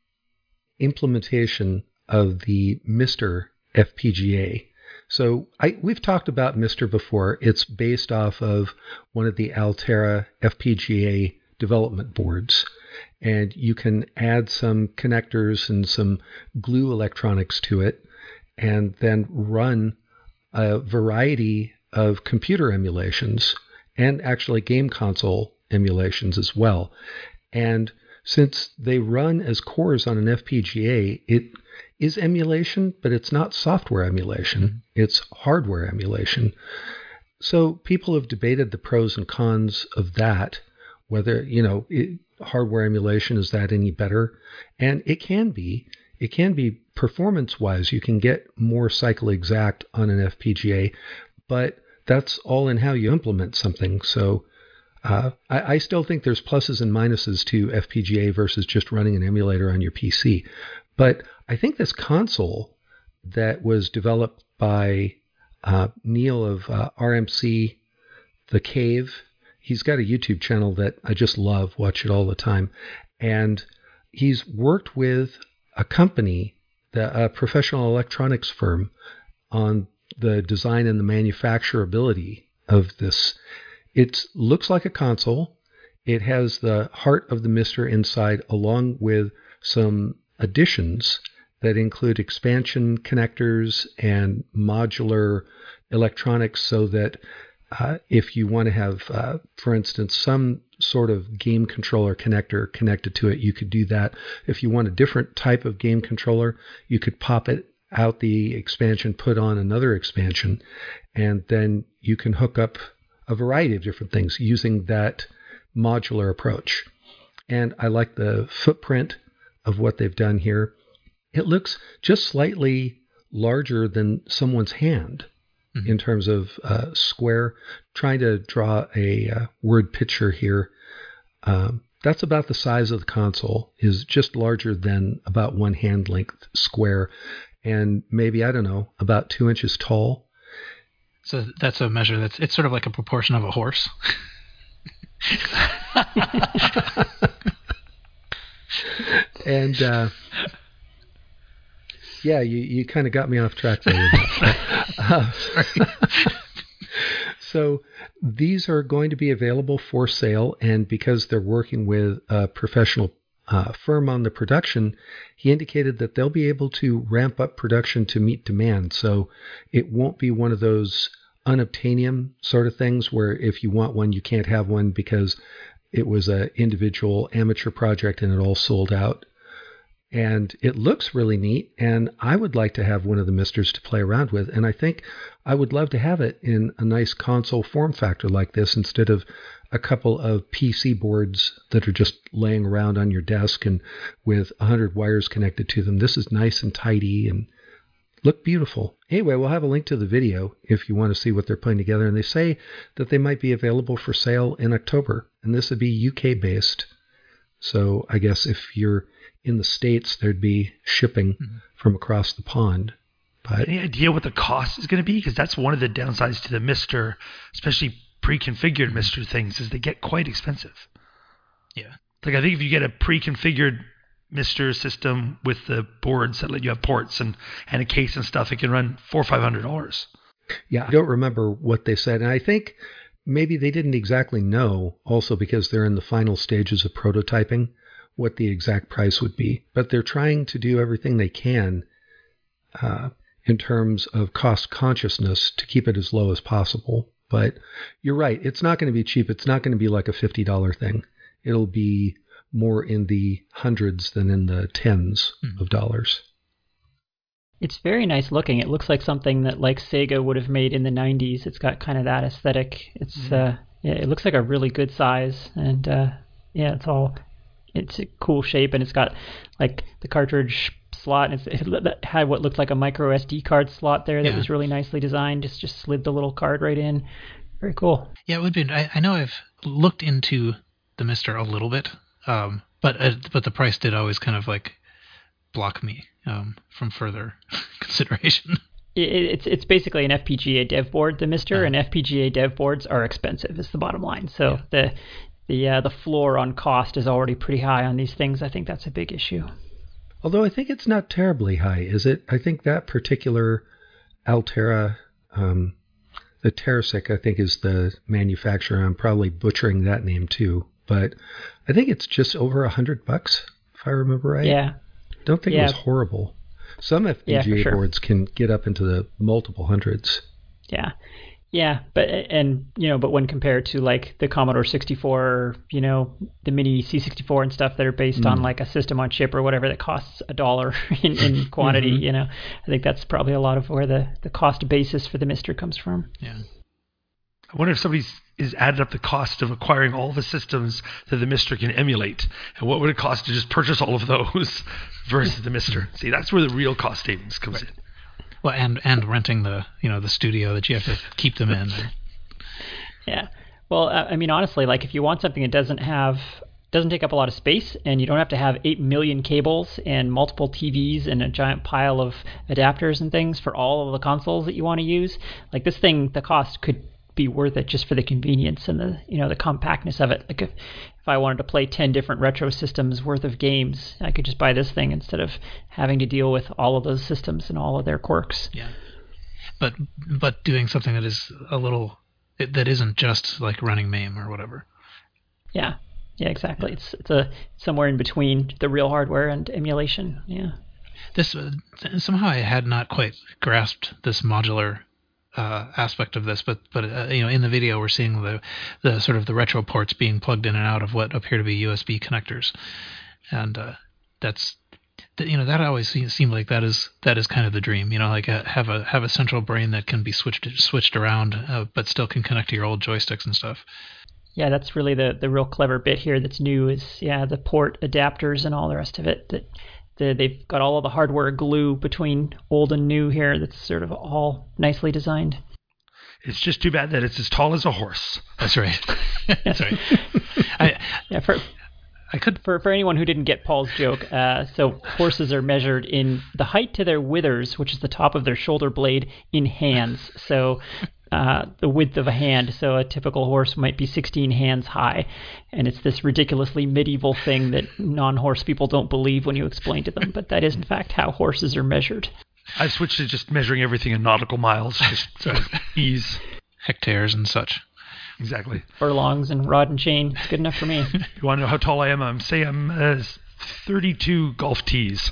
implementation of the Mister F P G A. So I, we've talked about Mister before. It's based off of one of the Altera F P G A development boards. And you can add some connectors and some glue electronics to it, and then run a variety of computer emulations and actually game console emulations as well. And since they run as cores on an F P G A, it is emulation, but it's not software emulation. It's hardware emulation. So people have debated the pros and cons of that, whether, you know, it, hardware emulation, is that any better? And it can be. It can be performance-wise. You can get more cycle exact on an F P G A, but that's all in how you implement something. So uh, I, I still think there's pluses and minuses to F P G A versus just running an emulator on your P C. But I think this console that was developed by uh, Neil of uh, R M C, The Cave, he's got a YouTube channel that I just love, watch it all the time. And he's worked with a company, the, a professional electronics firm, on the design and the manufacturability of this. It looks like a console. It has the heart of the Mister inside, along with some additions that include expansion connectors and modular electronics, so that Uh, if you want to have, uh, for instance, some sort of game controller connector connected to it, you could do that. If you want a different type of game controller, you could pop it out the expansion, put on another expansion, and then you can hook up a variety of different things using that modular approach. And I like the footprint of what they've done here. It looks just slightly larger than someone's hand. Mm-hmm. In terms of uh, square. Trying to draw a uh, word picture here. Um, that's about the size of the console, is just larger than about one hand length square, and maybe, I don't know, about two inches tall. So that's a measure that's, it's sort of like a proportion of a horse. And uh, yeah, you, you kind of got me off track there with that. Uh, so these are going to be available for sale, and because they're working with a professional uh, firm on the production, he indicated that they'll be able to ramp up production to meet demand. So it won't be one of those unobtainium sort of things where if you want one, you can't have one because it was an individual amateur project and it all sold out. And it looks really neat, and I would like to have one of the misters to play around with, and I think I would love to have it in a nice console form factor like this instead of a couple of P C boards that are just laying around on your desk and with one hundred wires connected to them. This is nice and tidy and look beautiful. Anyway, we'll have a link to the video if you want to see what they're putting together, and they say that they might be available for sale in October, and this would be U K-based. So I guess if you're in the States, there'd be shipping mm-hmm. from across the pond. But any idea what the cost is going to be? Because that's one of the downsides to the Mister, especially pre-configured mm-hmm. Mister things, is they get quite expensive. Yeah. Like I think if you get a pre-configured Mister system with the boards that let you have ports and, and a case and stuff, it can run four or five hundred dollars. Yeah, I don't remember what they said, and I think maybe they didn't exactly know, also because they're in the final stages of prototyping, what the exact price would be. But they're trying to do everything they can uh, in terms of cost consciousness to keep it as low as possible. But you're right, it's not going to be cheap. It's not going to be like a fifty dollars thing. It'll be more in the hundreds than in the tens mm. of dollars. It's very nice looking. It looks like something that like Sega would have made in the nineties. It's got kind of that aesthetic. It's mm. uh, yeah, it looks like a really good size, and uh, yeah, it's all it's a cool shape, and it's got like the cartridge slot, and it's, it had what looked like a micro S D card slot there that yeah. was really nicely designed. Just just slid the little card right in. Very cool. Yeah, it would be. I, I know I've looked into the Mister a little bit, um, but uh, but the price did always kind of like block me um, from further consideration. It, it's it's basically an F P G A dev board, the Mister, uh, and F P G A dev boards are expensive. Is the bottom line. So yeah. the the uh, the floor on cost is already pretty high on these things. I think that's a big issue. Although I think it's not terribly high, is it? I think that particular Altera, um, the Terrasic, I think is the manufacturer. I'm probably butchering that name too, but I think it's just over a hundred bucks, if I remember right. Yeah. Don't think yeah. it was horrible. Some F P G A yeah, sure. boards can get up into the multiple hundreds. Yeah. Yeah, but and you know, but when compared to like the Commodore sixty-four, you know, the Mini C sixty-four and stuff that are based mm. on like a system on chip or whatever that costs a dollar in, in quantity, mm-hmm. you know, I think that's probably a lot of where the, the cost basis for the Mister comes from. Yeah. I wonder if somebody's is added up the cost of acquiring all the systems that the Mister can emulate, and what would it cost to just purchase all of those versus the Mister? See, that's where the real cost savings comes right. in. Well, and and renting the you know the studio that you have to keep them in. Yeah. Well, I mean, honestly, like if you want something that doesn't have doesn't take up a lot of space, and you don't have to have eight million cables and multiple T Vs and a giant pile of adapters and things for all of the consoles that you want to use, like this thing, the cost could be worth it just for the convenience and the you know the compactness of it. Like if if I wanted to play ten different retro systems worth of games, I could just buy this thing instead of having to deal with all of those systems and all of their quirks. Yeah, but but doing something that is a little that isn't just like running MAME or whatever. Yeah, yeah, exactly. Yeah. It's it's a somewhere in between the real hardware and emulation. Yeah. This uh, somehow I had not quite grasped this modular Uh, aspect of this, but but uh, you know, in the video we're seeing the the sort of the retro ports being plugged in and out of what appear to be U S B connectors, and uh, that's you know that always seemed like that is that is kind of the dream. You know, like a, have a have a central brain that can be switched switched around, uh, but still can connect to your old joysticks and stuff. Yeah, that's really the the real clever bit here. That's new is yeah the port adapters and all the rest of it. That The, they've got all of the hardware glue between old and new here that's sort of all nicely designed. It's just too bad that it's as tall as a horse. That's right. That's right. I, yeah, for, I could for, for anyone who didn't get Paul's joke, uh, so horses are measured in the height to their withers, which is the top of their shoulder blade, in hands. So uh, the width of a hand. So a typical horse might be sixteen hands high. And it's this ridiculously medieval thing that non-horse people don't believe when you explain to them. But that is, in fact, how horses are measured. I've switched to just measuring everything in nautical miles, just for ease. Hectares and such. Exactly. Furlongs and rod and chain. It's good enough for me. You want to know how tall I am? I'm say I'm uh, thirty-two golf tees.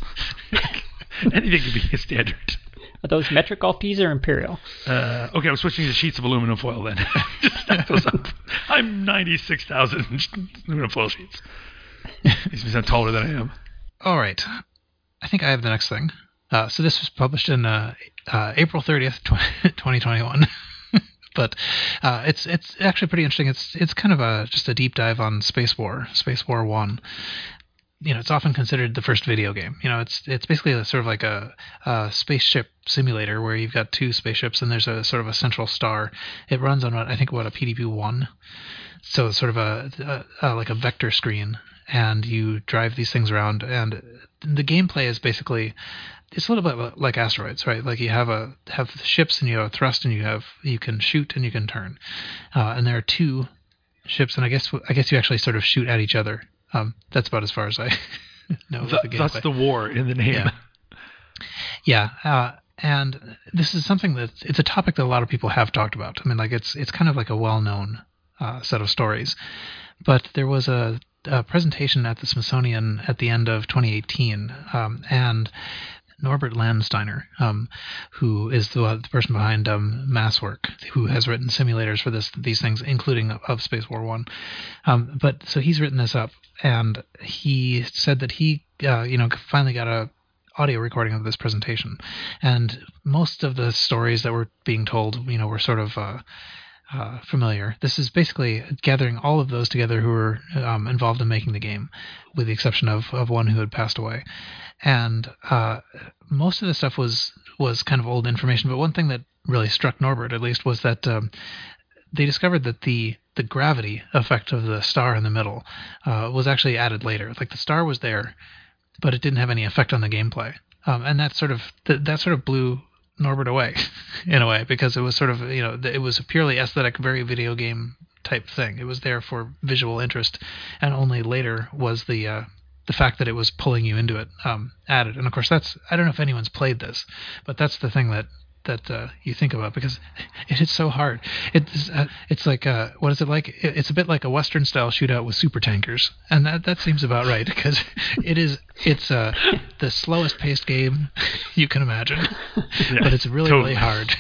Anything could be a standard. Are those metric golf tees or imperial? Uh, okay, I'm switching to sheets of aluminum foil then. Just stack those up. I'm ninety-six thousand aluminum foil sheets. Makes me sound taller than I am. All right. I think I have the next thing. Uh, so this was published in uh, uh, April thirtieth, twenty twenty-one. But uh, it's it's actually pretty interesting. It's it's kind of a just a deep dive on Space War, Space War One. You know, it's often considered the first video game. You know, it's it's basically a, sort of like a, a spaceship simulator where you've got two spaceships and there's a sort of a central star. It runs on what I think what a P D P one, so it's sort of a, a, a like a vector screen, and you drive these things around. And the gameplay is basically it's a little bit like Asteroids, right? Like you have a have ships and you have a thrust and you have you can shoot and you can turn, uh, and there are two ships, and I guess I guess you actually sort of shoot at each other. Um, that's about as far as I know. Th- the gameplay. That's the war in the name. Yeah, yeah uh, and this is something that it's a topic that a lot of people have talked about. I mean, like it's it's kind of like a well-known uh, set of stories, but there was a, a presentation at the Smithsonian at the end of twenty eighteen, um, and Norbert Landsteiner, um, who is the, uh, the person behind um, Masswork, who has written simulators for this these things, including of Space War One. Um, but so he's written this up, and he said that he, uh, you know, finally got a audio recording of this presentation, and most of the stories that were being told, you know, were sort of uh, uh, familiar. This is basically gathering all of those together who were um, involved in making the game, with the exception of, of one who had passed away. And uh, most of the stuff was was kind of old information. But one thing that really struck Norbert, at least, was that um, they discovered that the the gravity effect of the star in the middle uh, was actually added later. Like the star was there, but it didn't have any effect on the gameplay. Um, and that sort of th- that sort of blew Norbert away in a way, because it was sort of, you know, it was a purely aesthetic, very video game type thing. It was there for visual interest, and only later was the uh, the fact that it was pulling you into it um, added. And of course, that's I don't know if anyone's played this, but that's the thing that that uh, you think about, because it is so hard. It's uh, it's like uh, what is it like? It's a bit like a Western style shootout with super tankers, and that that seems about right, because it is it's uh, the slowest paced game you can imagine, yeah, but it's really totally. really hard.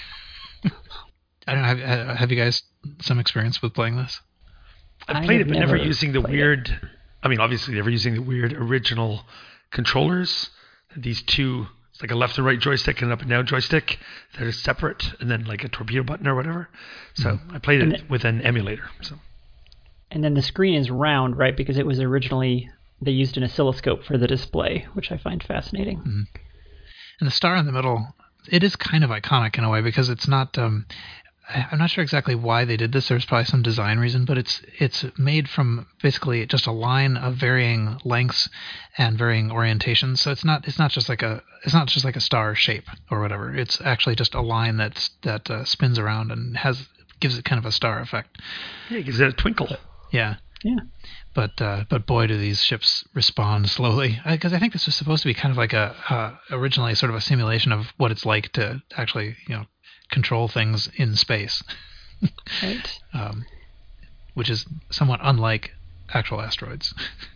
I don't know. Have, have you guys some experience with playing this? I've played it, but never, never using the weird. It. I mean, obviously, never using the weird original controllers. These two, it's like a left and right joystick and an up and down joystick that is separate, and then like a torpedo button or whatever. So mm-hmm. I played it then, with an emulator. So. And then the screen is round, right? Because it was originally, they used an oscilloscope for the display, which I find fascinating. Mm-hmm. And the star in the middle, it is kind of iconic in a way, because it's not... Um, I'm not sure exactly why they did this. There's probably some design reason, but it's it's made from basically just a line of varying lengths and varying orientations. So it's not it's not just like a it's not just like a star shape or whatever. It's actually just a line that's that uh, spins around and has gives it kind of a star effect. Yeah, it gives it a twinkle. But, yeah, yeah. But uh, but boy, do these ships respond slowly. Because I, I think this was supposed to be kind of like a uh, originally sort of a simulation of what it's like to actually, you know, control things in space, right? Um, which is somewhat unlike actual asteroids.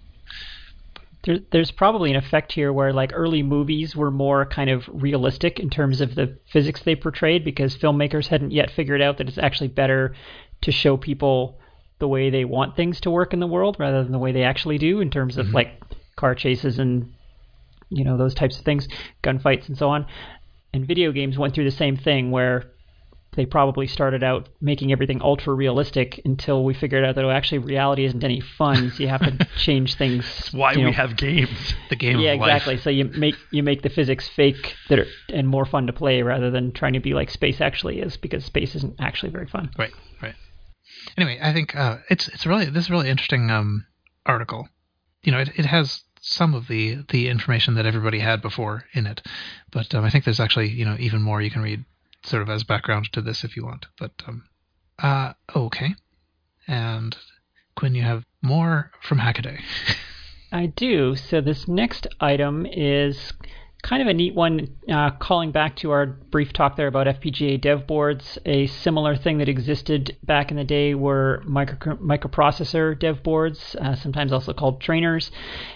there, there's probably an effect here where like early movies were more kind of realistic in terms of the physics they portrayed, because filmmakers hadn't yet figured out that it's actually better to show people the way they want things to work in the world rather than the way they actually do, in terms of mm-hmm. like car chases and, you know, those types of things, gunfights and so on. And video games went through the same thing, where they probably started out making everything ultra realistic until we figured out that, oh, actually reality isn't any fun, so you have to change things. That's why you know. we have games. The game yeah, of life. Yeah, exactly. So you make you make the physics fake that are, and more fun to play, rather than trying to be like space actually is, because space isn't actually very fun. Right, right. Anyway, I think uh, it's it's really this is a really interesting um, article. You know, it, it has some of the, the information that everybody had before in it, but um, I think there's actually, you know, even more you can read sort of as background to this if you want. But um, uh, okay, and Quinn, you have more from Hackaday. I do. So this next item is kind of a neat one, uh, calling back to our brief talk there about F P G A dev boards. A similar thing that existed back in the day were micro, microprocessor dev boards, uh, sometimes also called trainers.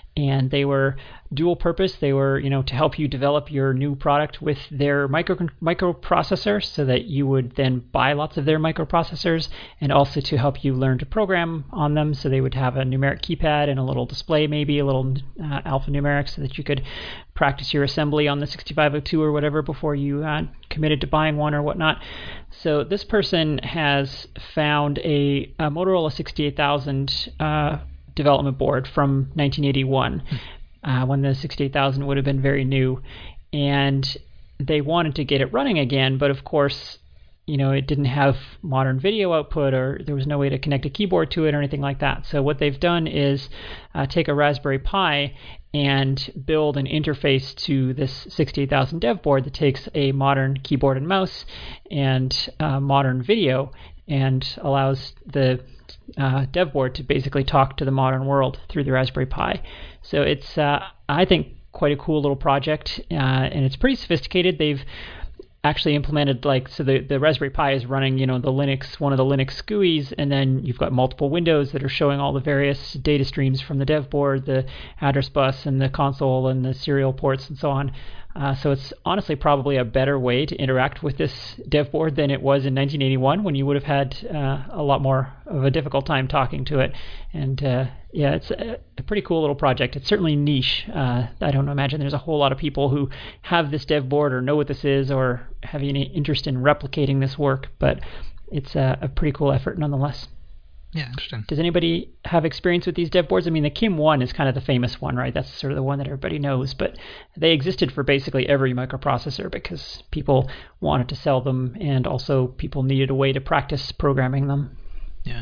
and they were dual purpose. They were, you know, to help you develop your new product with their micro microprocessor, so that you would then buy lots of their microprocessors, and also to help you learn to program on them. So they would have a numeric keypad and a little display, maybe a little uh, alphanumeric, so that you could practice your assembly on the sixty-five oh two or whatever before you uh, committed to buying one or whatnot. So this person has found a, a Motorola sixty-eight thousand uh, development board from nineteen eighty-one, uh, when the sixty-eight thousand would have been very new, and they wanted to get it running again, but of course, you know, it didn't have modern video output, or there was no way to connect a keyboard to it or anything like that. So what they've done is uh, take a Raspberry Pi and build an interface to this sixty-eight thousand dev board that takes a modern keyboard and mouse and uh, modern video, and allows the uh, dev board to basically talk to the modern world through the Raspberry Pi. So it's, uh, I think, quite a cool little project, uh, and it's pretty sophisticated. They've actually implemented, like, so the, the Raspberry Pi is running, you know, the Linux, one of the Linux S K U Is, and then you've got multiple windows that are showing all the various data streams from the dev board, the address bus and the console and the serial ports and so on. Uh, so it's honestly probably a better way to interact with this dev board than it was in nineteen eighty-one, when you would have had uh, a lot more of a difficult time talking to it. And uh, yeah, it's a, a pretty cool little project. It's certainly niche. Uh, I don't imagine there's a whole lot of people who have this dev board or know what this is or have any interest in replicating this work, but it's a, a pretty cool effort nonetheless. Yeah, interesting. Does anybody have experience with these dev boards? I mean, the Kim one is kind of the famous one, right? That's sort of the one that everybody knows, but they existed for basically every microprocessor because people wanted to sell them, and also people needed a way to practice programming them. Yeah.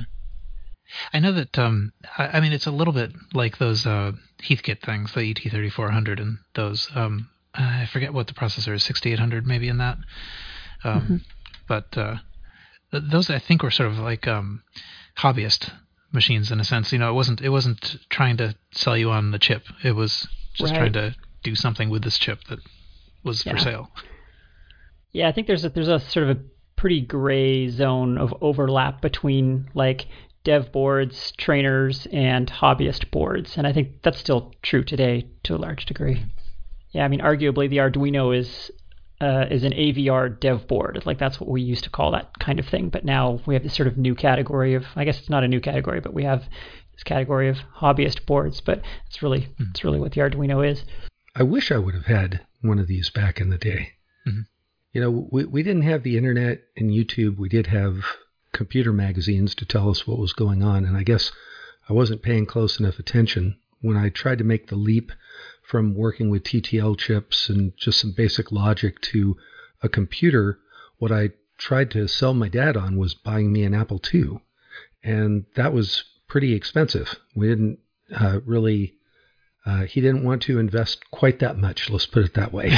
I know that, um, I, I mean, it's a little bit like those uh, Heathkit things, the E T thirty-four hundred and those, um, I forget what the processor is, sixty-eight hundred maybe in that. Um, mm-hmm. But uh, th- those I think were sort of like um, hobbyist machines in a sense. You know, it wasn't it wasn't trying to sell you on the chip. It was just right. trying to do something with this chip that was yeah. for sale. Yeah, I think there's a, there's a sort of a pretty gray zone of overlap between like dev boards, trainers, and hobbyist boards, and I think that's still true today to a large degree. Yeah, I mean, arguably the Arduino is uh, is an A V R dev board. Like that's what we used to call that kind of thing. But now we have this sort of new category of, I guess it's not a new category, but we have this category of hobbyist boards. But it's really mm-hmm. it's really what the Arduino is. I wish I would have had one of these back in the day. Mm-hmm. You know, we we didn't have the internet and YouTube. We did have computer magazines to tell us what was going on, and I guess I wasn't paying close enough attention when I tried to make the leap from working with T T L chips and just some basic logic to a computer. What I tried to sell my dad on was buying me an Apple two, and that was pretty expensive. We didn't uh, really uh, he didn't want to invest quite that much, let's put it that way,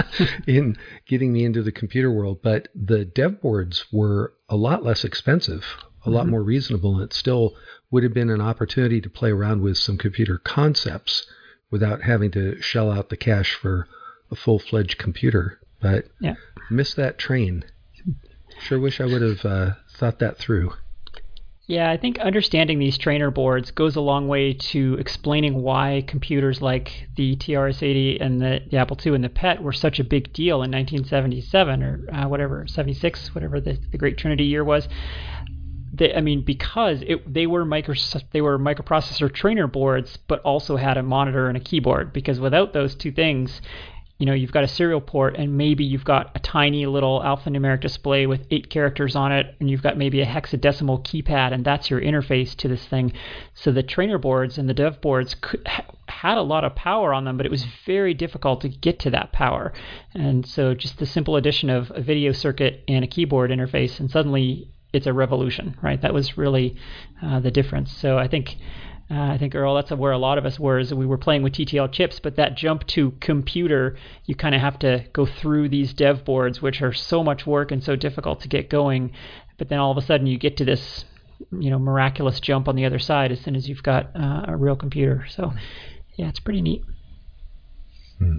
in getting me into the computer world. But the dev boards were a lot less expensive, a lot mm-hmm. more reasonable, and it still would have been an opportunity to play around with some computer concepts without having to shell out the cash for a full-fledged computer. But yeah. missed that train. Sure wish I would have uh, thought that through. Yeah, I think understanding these trainer boards goes a long way to explaining why computers like the T R S eighty and the, the Apple two and the P E T were such a big deal in nineteen seventy-seven or uh, whatever, seventy-six, whatever the, the Great Trinity year was. They, I mean, because it, they were micro, they were microprocessor trainer boards, but also had a monitor and a keyboard. Because without those two things, you know, you've got a serial port and maybe you've got a tiny little alphanumeric display with eight characters on it, and you've got maybe a hexadecimal keypad, and that's your interface to this thing. So the trainer boards and the dev boards could, had a lot of power on them, but it was very difficult to get to that power. And so just the simple addition of a video circuit and a keyboard interface, and suddenly it's a revolution, right? That was really uh, the difference. So I think, uh, I think Earl, that's where a lot of us were, is we were playing with T T L chips, but that jump to computer, you kind of have to go through these dev boards, which are so much work and so difficult to get going. But then all of a sudden you get to this, you know, miraculous jump on the other side as soon as you've got uh, a real computer. So yeah, it's pretty neat. Hmm.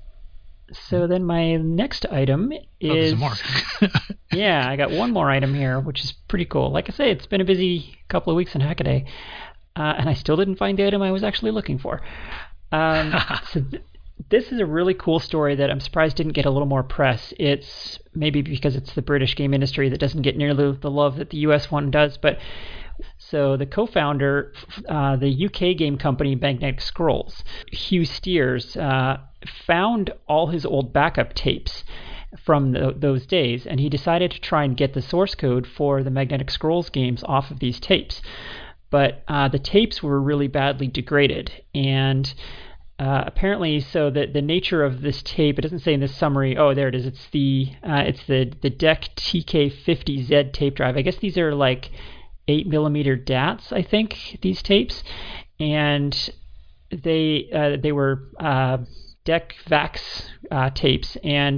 So then my next item is... Oh, there's more. Yeah, I got one more item here, which is pretty cool. Like I say, it's been a busy couple of weeks in Hackaday, uh, and I still didn't find the item I was actually looking for. Um, so th- this is a really cool story that I'm surprised didn't get a little more press. It's maybe because it's the British game industry that doesn't get nearly the love that the U S one does. But so the co-founder, uh, the U K game company Magnetic Scrolls, Hugh Steers, uh, found all his old backup tapes from the, those days, and he decided to try and get the source code for the Magnetic Scrolls games off of these tapes. But uh, the tapes were really badly degraded, and uh, apparently, so the the nature of this tape, it doesn't say in this summary. Oh, there it is. It's the uh, it's the the D E C T K fifty Z tape drive. I guess these are like eight millimeter D A Ts. I think these tapes, and they uh, they were uh, D E C VAX uh, tapes, and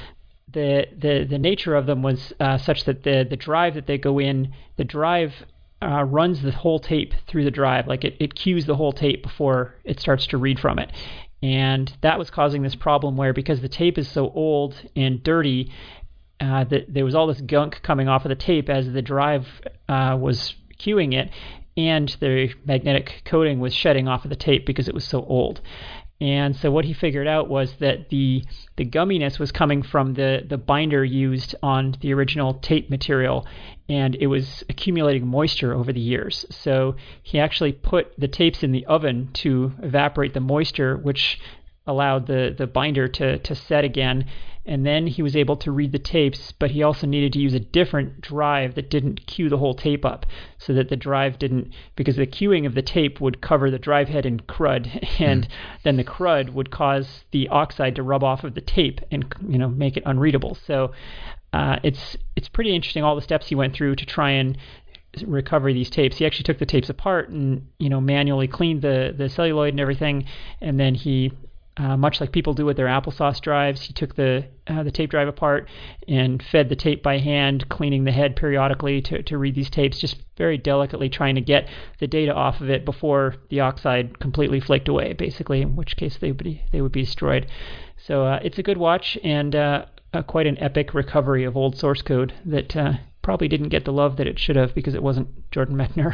the the the nature of them was uh, such that the the drive that they go in, the drive uh, runs the whole tape through the drive, like it, it queues the whole tape before it starts to read from it. And that was causing this problem where, because the tape is so old and dirty, uh, that there was all this gunk coming off of the tape as the drive uh, was queuing it, and the magnetic coating was shedding off of the tape because it was so old. And so what he figured out was that the the gumminess was coming from the, the binder used on the original tape material, and it was accumulating moisture over the years. So he actually put the tapes in the oven to evaporate the moisture, which allowed the, the binder to, to set again. And then he was able to read the tapes, but he also needed to use a different drive that didn't queue the whole tape up, so that the drive didn't, because the queuing of the tape would cover the drive head in crud, and mm. then the crud would cause the oxide to rub off of the tape and, you know, make it unreadable. So uh, it's it's pretty interesting, all the steps he went through to try and recover these tapes. He actually took the tapes apart and, you know, manually cleaned the, the celluloid and everything, and then he Uh, much like people do with their applesauce drives, he took the uh, the tape drive apart and fed the tape by hand, cleaning the head periodically to, to read these tapes, just very delicately trying to get the data off of it before the oxide completely flaked away, basically, in which case they would be, they would be destroyed. So uh, it's a good watch, and uh, uh, quite an epic recovery of old source code that uh, probably didn't get the love that it should have because it wasn't Jordan Mechner.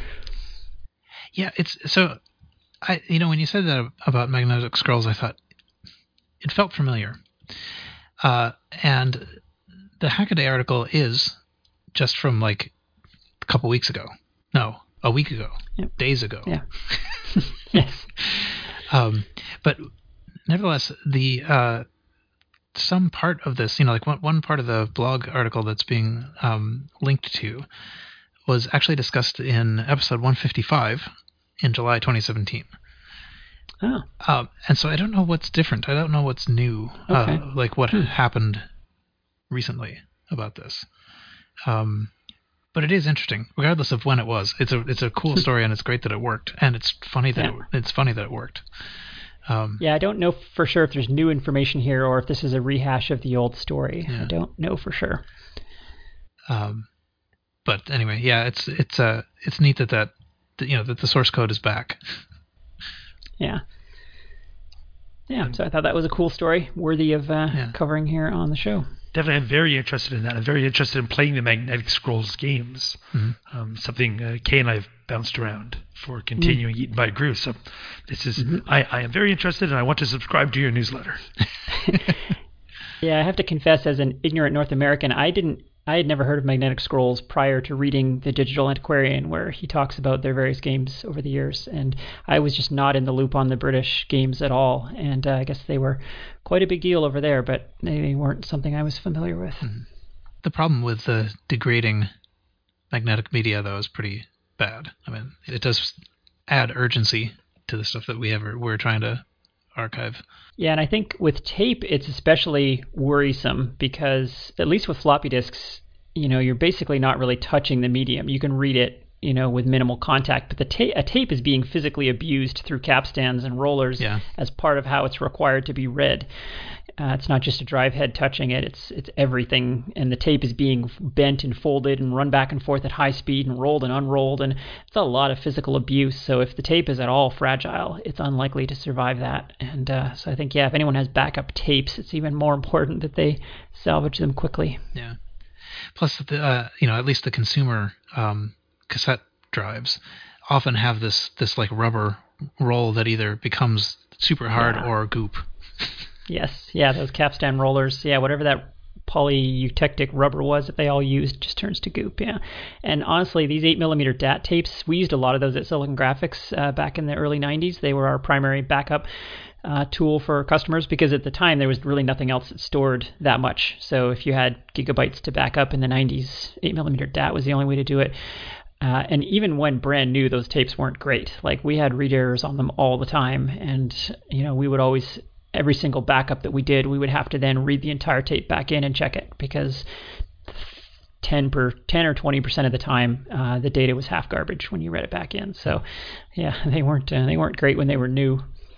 Yeah, it's so... I, you know, when you said that about Magnetic Scrolls, I thought it felt familiar. Uh, and the Hackaday article is just from like a couple weeks ago. No, a week ago, yep. days ago. Yeah. Yes. Um, but nevertheless, the uh, some part of this, you know, like one, one part of the blog article that's being um, linked to was actually discussed in episode one fifty-five. In July twenty seventeen. Oh. Um, and so I don't know what's different. I don't know what's new, okay. uh, like what hmm. happened recently about this. Um, but it is interesting, regardless of when it was. It's a it's a cool story, and it's great that it worked. And it's funny that yeah. it, it's funny that it worked. Um, yeah, I don't know for sure if there's new information here or if this is a rehash of the old story. Yeah. I don't know for sure. Um, but anyway, yeah, it's it's uh it's neat that that. You know, that the source code is back. Yeah. Yeah, so I thought that was a cool story, worthy of uh, yeah. covering here on the show. Definitely, I'm very interested in that. I'm very interested in playing the Magnetic Scrolls games. Mm-hmm. Um, something uh, Kay and I have bounced around for continuing mm-hmm. Eaten by Groove. So this is, mm-hmm. I, I am very interested, and I want to subscribe to your newsletter. Yeah, I have to confess, as an ignorant North American, I didn't I had never heard of Magnetic Scrolls prior to reading the Digital Antiquarian, where he talks about their various games over the years, and I was just not in the loop on the British games at all, and uh, I guess they were quite a big deal over there, but they weren't something I was familiar with. Mm-hmm. The problem with the degrading magnetic media, though, is pretty bad. I mean, it does add urgency to the stuff that we ever we're trying to archive. Yeah, and I think with tape, it's especially worrisome because, at least with floppy disks, you know, you're basically not really touching the medium. You can read it, you know, with minimal contact, but the ta- a tape is being physically abused through capstans and rollers yeah. as part of how it's required to be read. Uh, it's not just a drive head touching it, it's it's everything, and the tape is being bent and folded and run back and forth at high speed and rolled and unrolled, and it's a lot of physical abuse. So if the tape is at all fragile, it's unlikely to survive that. And uh, so I think, yeah, if anyone has backup tapes, it's even more important that they salvage them quickly. Yeah. Plus, the uh, you know, at least the consumer um, cassette drives often have this this like rubber roll that either becomes super hard Yeah. or goop. Yes, yeah, those capstan rollers, yeah, whatever that polyeutectic rubber was that they all used just turns to goop, yeah. And honestly, these eight millimeter D A T tapes, we used a lot of those at Silicon Graphics uh, back in the early nineties. They were our primary backup uh, tool for customers because at the time there was really nothing else that stored that much. So if you had gigabytes to back up in the nineties, eight millimeter D A T was the only way to do it. Uh, and even when brand new, those tapes weren't great. Like we had read errors on them all the time, and you know we would always, every single backup that we did, we would have to then read the entire tape back in and check it because ten per ten or twenty percent of the time, uh, the data was half garbage when you read it back in. So, yeah, they weren't uh, they weren't great when they were new.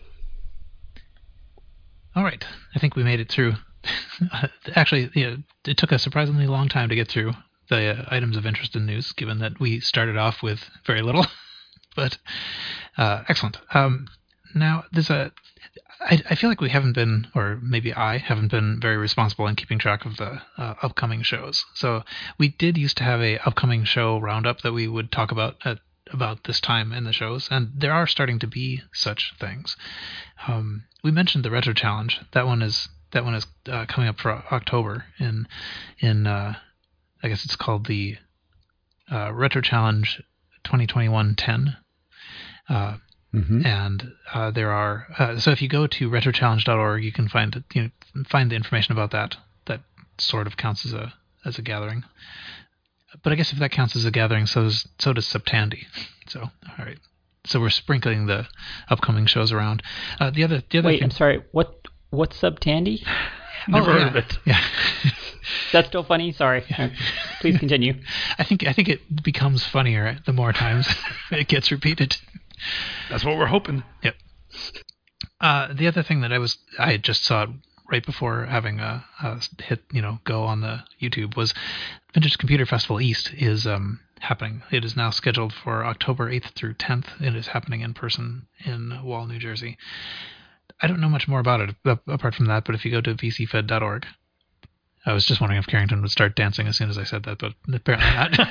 All right, I think we made it through. Actually, yeah, it took a surprisingly long time to get through the uh, items of interest in news, given that we started off with very little. But uh, excellent. Um, now, there's a. I, I feel like we haven't been, or maybe I haven't been very responsible in keeping track of the uh, upcoming shows. So we did used to have a upcoming show roundup that we would talk about at about this time in the shows, and there are starting to be such things. Um, we mentioned the Retro Challenge. That one is that one is uh, coming up for October in in uh, I guess it's called the uh, Retro Challenge twenty twenty-one ten. Uh, Mm-hmm. And uh, there are uh, so if you go to retro challenge dot org, you can find you know, find the information about that. That sort of counts as a as a gathering. But I guess if that counts as a gathering, so does so does Septandy. So all right, so we're sprinkling the upcoming shows around. Uh, the other the other Wait, thing, I'm sorry. What what's Subtandy? Never oh, heard yeah. of it. Yeah. Is that still funny? Sorry. Uh, Please continue. I think I think it becomes funnier the more times it gets repeated. That's what we're hoping. Yep. Uh, the other thing that I was I just saw right before having a, a hit you know go on the YouTube was Vintage Computer Festival East is um, happening. It is now scheduled for October eighth through tenth. It is happening in person in Wall, New Jersey. I don't know much more about it apart from that, but if you go to v c fed dot org, I was just wondering if Carrington would start dancing as soon as I said that, but apparently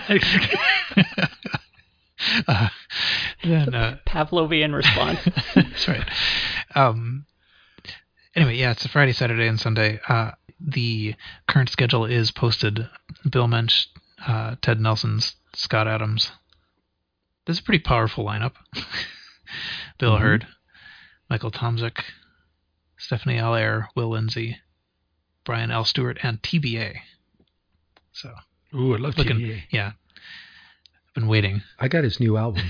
not. Uh, then, uh, Pavlovian response. That's right. Um, anyway, yeah, it's a Friday, Saturday, and Sunday. Uh, the current schedule is posted. Bill Mensch, uh, Ted Nelson's, Scott Adams. This is a pretty powerful lineup. Bill Mm-hmm. Hurd, Michael Tomzik, Stephanie Allaire, Will Lindsay, Brian L. Stewart, and T B A. So, Ooh, I love looking, T B A. yeah. Been waiting. I got his new album.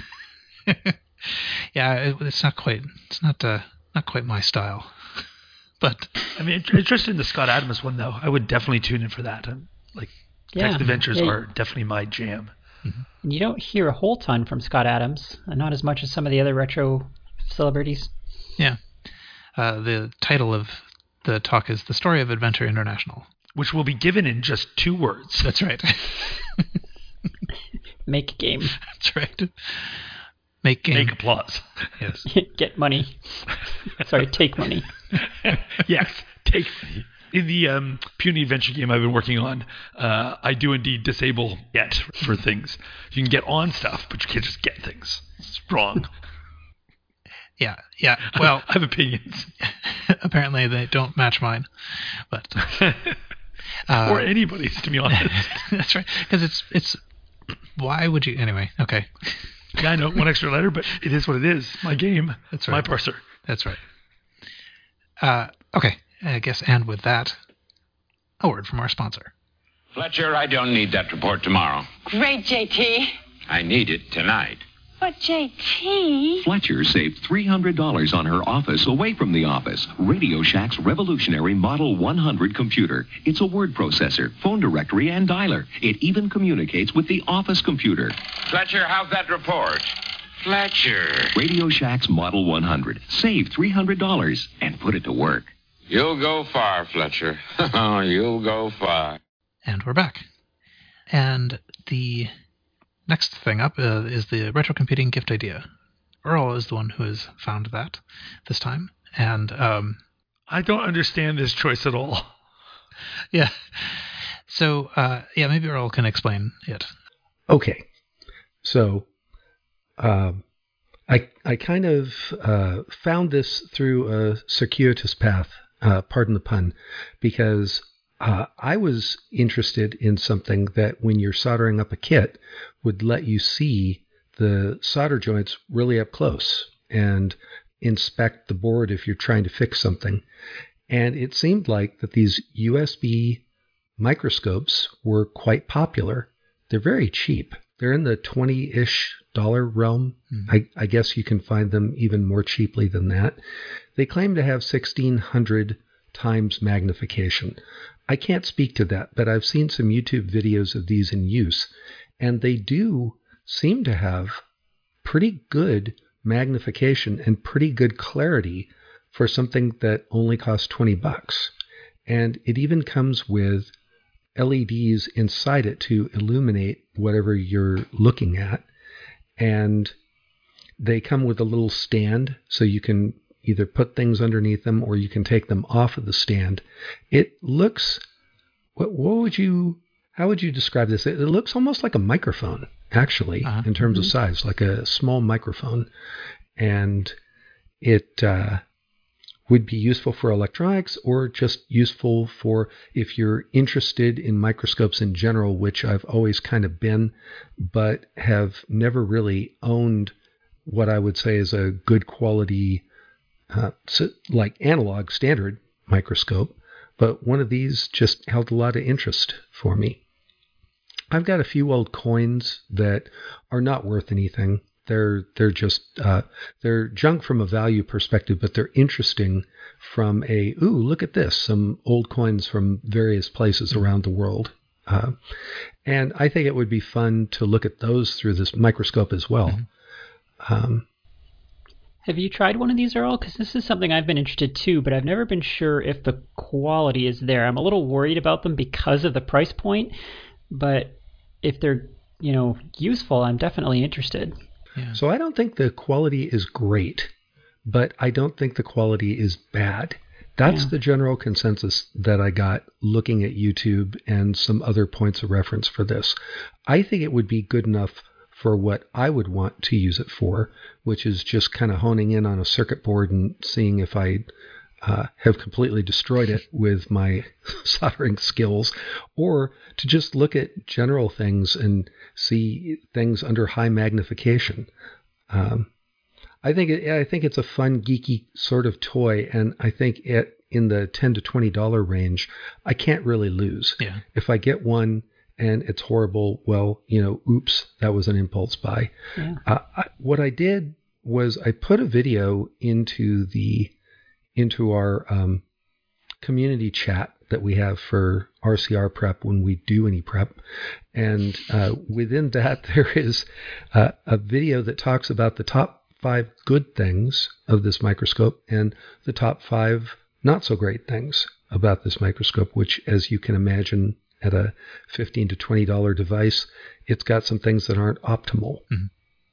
Yeah, it, it's not quite. It's not uh, not quite my style, but I mean, interested in the Scott Adams one though. I would definitely tune in for that. Um, Like, Yeah. Text Adventures Yeah. are definitely my jam. And you don't hear a whole ton from Scott Adams, uh, not as much as some of the other retro celebrities. yeah. Uh, the title of the talk is "The Story of Adventure International." Which will be given in just two words. That's right. Make game. That's right. Make game. Make applause. Yes. Get money. Sorry, take money. Yes, take in the um, Puny Adventure game I've been working on. Uh, I do indeed disable get for things. You can get on stuff, but you can't just get things. It's wrong. Yeah. Yeah. Well, I have opinions, apparently they don't match mine, but uh, or anybody's, to be honest. that's right. Because it's it's. Why would you anyway? Okay. Yeah, I know, one extra letter, but it is what it is. My game. That's My right. parser. That's right. Uh, okay. I guess, and with that, a word from our sponsor. Fletcher, I don't need that report tomorrow. Great, J T. I need it tonight. But, J T... Fletcher saved three hundred dollars on her office away from the office. Radio Shack's revolutionary Model one hundred computer. It's a word processor, phone directory, and dialer. It even communicates with the office computer. Fletcher, how's that report? Fletcher. Radio Shack's Model one hundred. Save three hundred dollars and put it to work. You'll go far, Fletcher. You'll go far. And we're back. And the next thing up uh, is the retro computing gift idea. Earl is the one who has found that this time. And um, I don't understand this choice at all. yeah. So, uh, yeah, maybe Earl can explain it. Okay. So, um, I, I kind of uh, found this through a circuitous path, uh, pardon the pun, because uh, I was interested in something that when you're soldering up a kit would let you see the solder joints really up close and inspect the board if you're trying to fix something. And it seemed like that these U S B microscopes were quite popular. They're very cheap. They're in the twenty-ish dollar realm. Mm-hmm. I, I guess you can find them even more cheaply than that. They claim to have sixteen hundred times magnification. I can't speak to that, but I've seen some YouTube videos of these in use, and they do seem to have pretty good magnification and pretty good clarity for something that only costs twenty bucks. And it even comes with L E Ds inside it to illuminate whatever you're looking at. And they come with a little stand so you can either put things underneath them or you can take them off of the stand. It looks, what, what would you, how would you describe this? It, it looks almost like a microphone, actually, uh-huh. in terms mm-hmm. of size, like a small microphone. And it uh, would be useful for electronics or just useful for if you're interested in microscopes in general, which I've always kind of been, but have never really owned what I would say is a good quality, uh, like analog standard microscope. But one of these just held a lot of interest for me. I've got a few old coins that are not worth anything. They're they're just uh, they're junk from a value perspective, but they're interesting from a ooh look at this, some old coins from various places around the world, uh, and I think it would be fun to look at those through this microscope as well. Mm-hmm. Um, Have you tried one of these, Earl? Because this is something I've been interested too, but I've never been sure if the quality is there. I'm a little worried about them because of the price point, but if they're you know useful, I'm definitely interested. Yeah. So I don't think the quality is great, but I don't think the quality is bad. That's yeah. the general consensus that I got looking at YouTube and some other points of reference for this. I think it would be good enough for what I would want to use it for, which is just kind of honing in on a circuit board and seeing if I uh, have completely destroyed it with my soldering skills, or to just look at general things and see things under high magnification. Um, I think it, I think it's a fun, geeky sort of toy, and I think it in the ten to twenty dollar range, I can't really lose. Yeah. If I get one and it's horrible, well, you know, oops, that was an impulse buy. Yeah. Uh, I, what I did was I put a video into the into our um, community chat that we have for R C R prep when we do any prep. And uh, within that, there is uh, a video that talks about the top five good things of this microscope and the top five not so great things about this microscope, which, as you can imagine, at a fifteen to twenty dollar device, it's got some things that aren't optimal. Mm-hmm.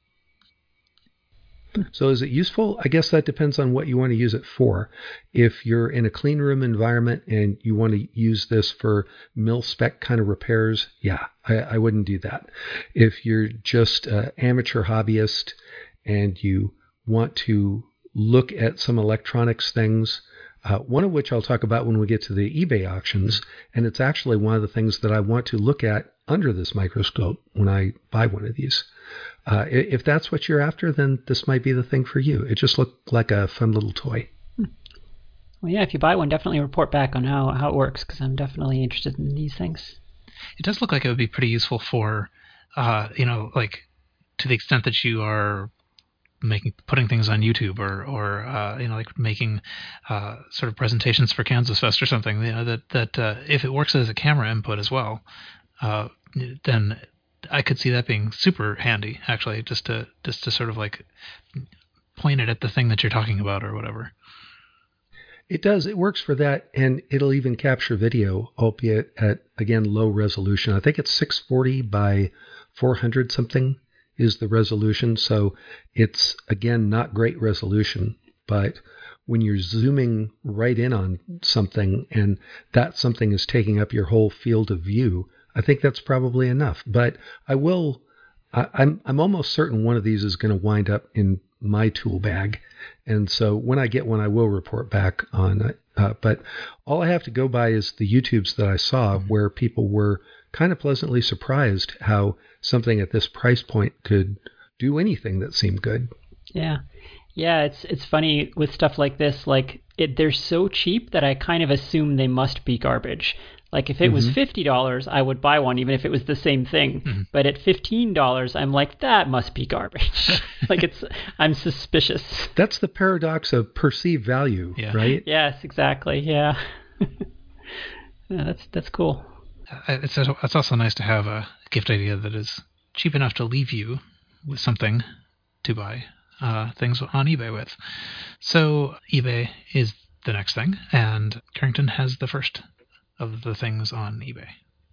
So is it useful? I guess that depends on what you want to use it for. If you're in a clean room environment and you want to use this for mil-spec kind of repairs, yeah, I, I wouldn't do that. If you're just an amateur hobbyist and you want to look at some electronics things, uh, one of which I'll talk about when we get to the eBay auctions, and it's actually one of the things that I want to look at under this microscope when I buy one of these. Uh, if that's what you're after, then this might be the thing for you. It just looked like a fun little toy. Well, yeah, if you buy one, definitely report back on how, how it works, because I'm definitely interested in these things. It does look like it would be pretty useful for, uh, you know, like to the extent that you are making putting things on YouTube or or uh, you know like making uh, sort of presentations for Kansas Fest or something. You know that that uh, if it works as a camera input as well, uh, then I could see that being super handy, actually, just to just to sort of like point it at the thing that you're talking about or whatever. It does. It works for that, and it'll even capture video, albeit at, again, low resolution. I think it's six forty by four hundred something is the resolution, so it's, again, not great resolution, but when you're zooming right in on something and that something is taking up your whole field of view, I think that's probably enough. But I will, I, I'm I'm almost certain one of these is going to wind up in my tool bag. And so when I get one, I will report back on it. Uh, but all I have to go by is the YouTubes that I saw where people were kind of pleasantly surprised how something at this price point could do anything that seemed good. Yeah. Yeah, it's it's funny with stuff like this, like it, they're so cheap that I kind of assume they must be garbage. Like if it mm-hmm. was fifty dollars, I would buy one even if it was the same thing. Mm-hmm. But at fifteen dollars, I'm like, that must be garbage. Like it's, I'm suspicious. That's the paradox of perceived value, yeah. right? Yes, exactly. Yeah. Yeah, that's that's cool. It's it's also nice to have a gift idea that is cheap enough to leave you with something to buy uh, things on eBay with. So eBay is the next thing, and Carrington has the first of the things on eBay.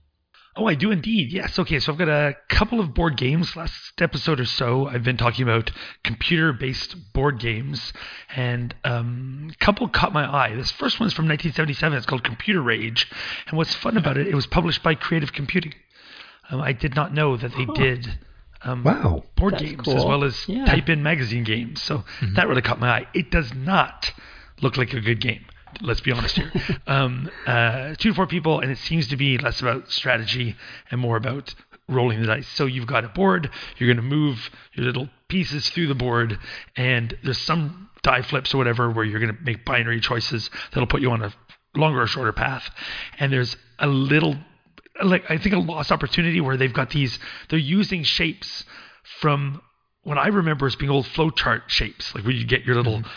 Oh, I do indeed. Yes. Okay, so I've got a couple of board games. Last episode or so, I've been talking about computer-based board games, and um, a couple caught my eye. This first one's from nineteen seventy-seven. It's called Computer Rage, and what's fun about it, it was published by Creative Computing. Um, I did not know that they huh. did um, wow. board That's games cool. as well as yeah. type-in magazine games, so mm-hmm. that really caught my eye. It does not look like a good game. Let's be honest here. um, uh, two to four people, and it seems to be less about strategy and more about rolling the dice. So you've got a board, you're going to move your little pieces through the board, and there's some die flips or whatever where you're going to make binary choices that'll put you on a longer or shorter path. And there's a little, like I think a lost opportunity where they've got these, they're using shapes from what I remember as being old flowchart shapes, like where you get your little... Mm-hmm.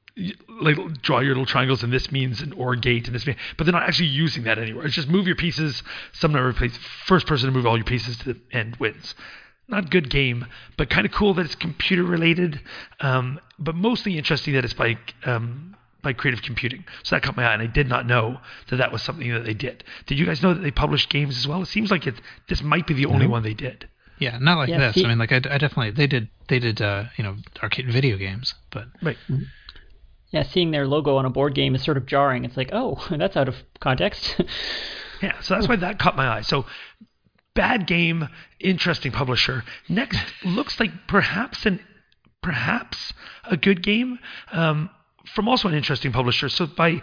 like draw your little triangles, and this means an OR gate, and this means, but they're not actually using that anywhere. It's just move your pieces, some number of places. First person to move all your pieces to the end wins. Not good game, but kind of cool that it's computer related, um, but mostly interesting that it's by um, by Creative Computing. So that caught my eye, and I did not know that that was something that they did. Did you guys know that they published games as well? It seems like it. This might be the only mm-hmm. one they did. Yeah, not like yeah, this. see, I mean, like I, I definitely they did they did uh, you know arcade video games, but right. Mm-hmm. Yeah, seeing their logo on a board game is sort of jarring. It's like, oh, that's out of context. Yeah, so that's why that caught my eye. So, bad game, interesting publisher. Next looks like perhaps an perhaps a good game um, from also an interesting publisher. So by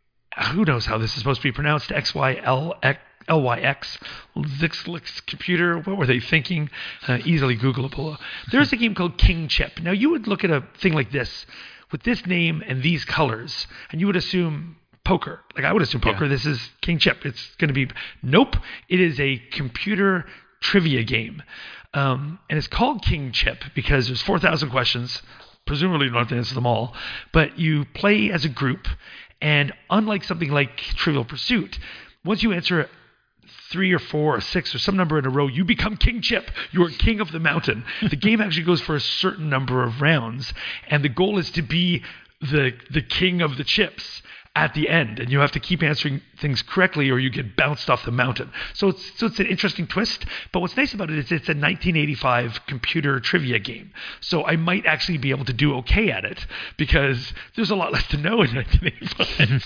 who knows how this is supposed to be pronounced? X Y L X. L Y X, Zixlix Computer, what were they thinking? Uh, easily Googleable. There's a game called King Chip. Now, you would look at a thing like this with this name and these colors, and you would assume poker. Like, I would assume poker. Yeah. This is King Chip. It's going to be... Nope. It is a computer trivia game. Um, and it's called King Chip because there's four thousand questions. Presumably, you don't have to answer them all. But you play as a group, and unlike something like Trivial Pursuit, once you answer three or four or six or some number in a row, you become King Chip. You are king of the mountain. The game actually goes for a certain number of rounds, and the goal is to be the the king of the chips at the end, and you have to keep answering things correctly or you get bounced off the mountain. So it's so it's an interesting twist, but what's nice about it is it's a nineteen eighty-five computer trivia game. So I might actually be able to do okay at it because there's a lot less to know in nineteen eighty-five.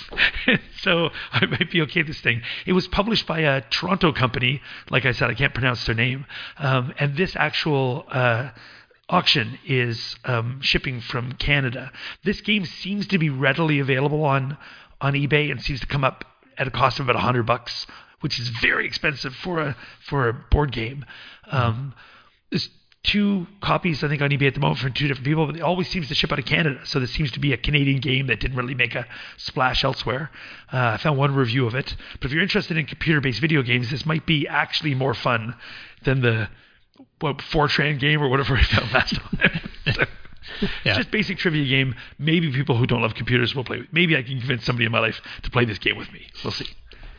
So I might be okay at this thing. It was published by a Toronto company. Like I said, I can't pronounce their name. Um, and this actual... Uh, auction is um, shipping from Canada. This game seems to be readily available on on eBay and seems to come up at a cost of about a hundred bucks, which is very expensive for a for a board game. Um, there's two copies, I think, on eBay at the moment from two different people, but it always seems to ship out of Canada. So this seems to be a Canadian game that didn't really make a splash elsewhere. Uh, I found one review of it. But if you're interested in computer-based video games, this might be actually more fun than the what Fortran game or whatever I found last time. So, yeah. Just basic trivia game. Maybe people who don't love computers will play with. Maybe I can convince somebody in my life to play this game with me. We'll see.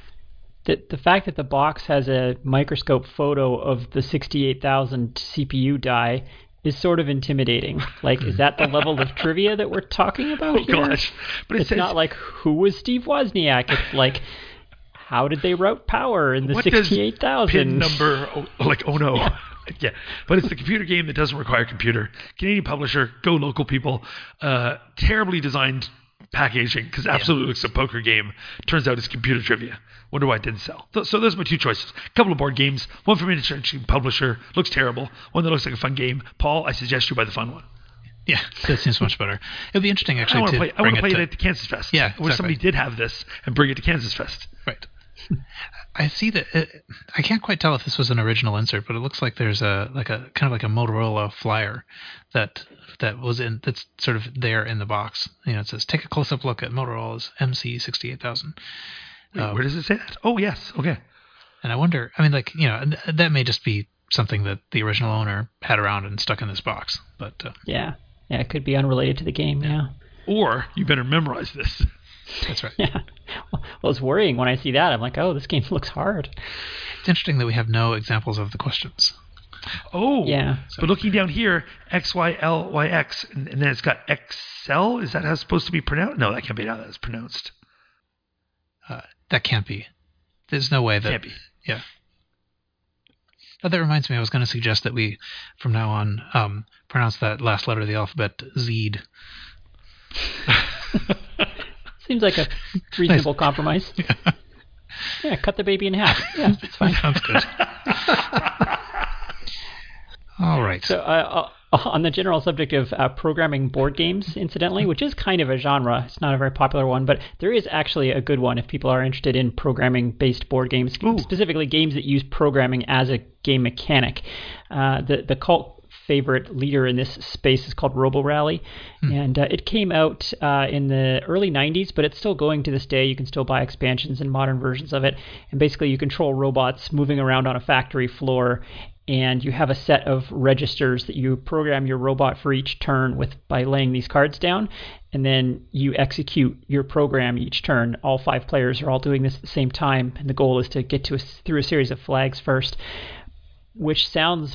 The the fact that the box has a microscope photo of the sixty-eight thousand C P U die is sort of intimidating. Like, is that the level of trivia that we're talking about oh, here? Gosh. But it it's says, not like, who was Steve Wozniak? It's like, how did they route power in the sixty-eight thousand? Pin number, oh, like, oh no. Yeah. Yeah, but it's the computer game that doesn't require a computer. Canadian publisher, go local people. Uh, terribly designed packaging because absolutely yeah. looks a poker game. Turns out it's computer trivia. Wonder why it didn't sell. So, so those are my two choices. A couple of board games. One from an interesting publisher. Looks terrible. One that looks like a fun game. Paul, I suggest you buy the fun one. Yeah, that seems much better. It'd be interesting actually I want to play, I bring want to play it it to at the Kansas Fest. Yeah, Where exactly. somebody did have this and bring it to Kansas Fest. Right. I see that. It, I can't quite tell if this was an original insert, but it looks like there's a like a kind of like a Motorola flyer that that was in that's sort of there in the box. You know, it says take a close up look at Motorola's M C sixty-eight thousand. Wait, Um, where does it say that? Oh, yes. Okay. And I wonder. I mean, like you know, and th- that may just be something that the original owner had around and stuck in this box. But uh, Yeah. Yeah, it could be unrelated to the game, yeah. Or you better memorize this. that's right. Yeah. Well, it's worrying when I see that. I'm like, oh, this game looks hard. It's interesting that we have no examples of the questions. Oh, Yeah. But looking down here, X Y L Y X, and, and then it's got X L. Is that how it's supposed to be pronounced? No, that can't be how that's pronounced. Uh, that can't be. There's no way that. Can't be. Yeah. Oh, that reminds me. I was going to suggest that we, from now on, um, pronounce that last letter of the alphabet Zed. Seems like a reasonable compromise. Yeah. Yeah, cut the baby in half. Yeah, it's fine. Sounds good. All right. So, uh, uh, on the general subject of uh, programming board games, incidentally, which is kind of a genre, it's not a very popular one, but there is actually a good one if people are interested in programming-based board games, Ooh. specifically games that use programming as a game mechanic. Uh, the the cult favorite leader in this space is called Robo Rally, hmm. and uh, it came out uh, in the early nineties, but it's still going to this day. You can still buy expansions and modern versions of it, and basically you control robots moving around on a factory floor, and you have a set of registers that you program your robot for each turn with by laying these cards down, and then you execute your program each turn. All five players are all doing this at the same time, and the goal is to get to a, through a series of flags first, which sounds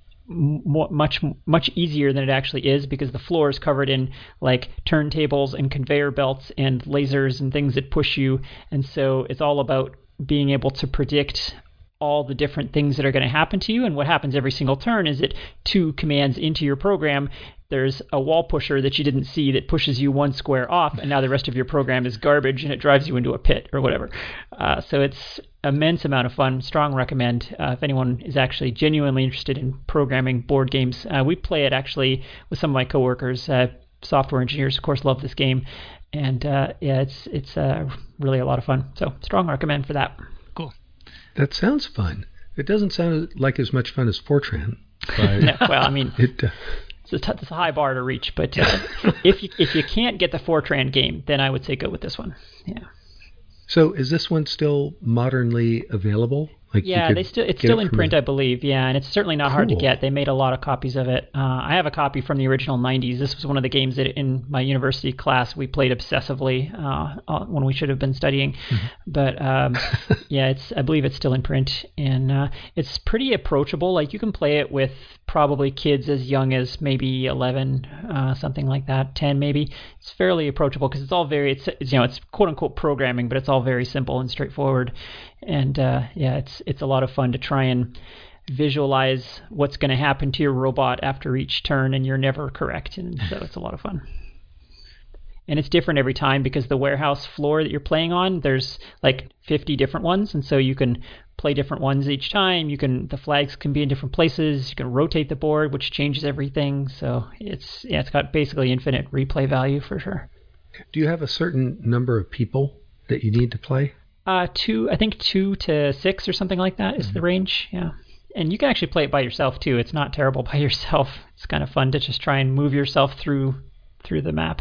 More, much much easier than it actually is, because the floor is covered in like turntables and conveyor belts and lasers and things that push you, and so it's all about being able to predict all the different things that are going to happen to you. And what happens every single turn is that two commands into your program, there's a wall pusher that you didn't see that pushes you one square off, and now the rest of your program is garbage and it drives you into a pit or whatever. Uh, so it's immense amount of fun. Strong recommend uh, if anyone is actually genuinely interested in programming board games. Uh, we play it actually with some of my coworkers. Uh, software engineers, of course, love this game, and uh, yeah, it's it's uh, really a lot of fun. So strong recommend for that. Cool. That sounds fun. It doesn't sound like as much fun as Fortran. But no, well, I mean, it. Uh, It's a, t- it's a high bar to reach, but uh, if you if you can't get the Fortran game, then I would say go with this one. Yeah. So is this one still modernly available? Like yeah, they still it's still in print, a... I believe. Yeah, and it's certainly not cool. hard to get. They made a lot of copies of it. Uh, I have a copy from the original nineties. This was one of the games that in my university class we played obsessively uh, when we should have been studying. Mm-hmm. But um, yeah, it's I believe it's still in print, and uh, it's pretty approachable. Like you can play it with probably kids as young as maybe eleven, uh, something like that, ten maybe. It's fairly approachable because it's all very it's, it's you know it's quote unquote programming, but it's all very simple and straightforward. And uh, yeah, it's it's a lot of fun to try and visualize what's going to happen to your robot after each turn, and you're never correct, and so it's a lot of fun. And it's different every time because the warehouse floor that you're playing on, there's like fifty different ones, and so you can play different ones each time. You can the flags can be in different places. You can rotate the board, which changes everything. So it's yeah, it's got basically infinite replay value for sure. Do you have a certain number of people that you need to play? Uh, two, I think two to six or something like that is mm-hmm. the range. Yeah, and you can actually play it by yourself too. It's not terrible by yourself. It's kind of fun to just try and move yourself through through the map.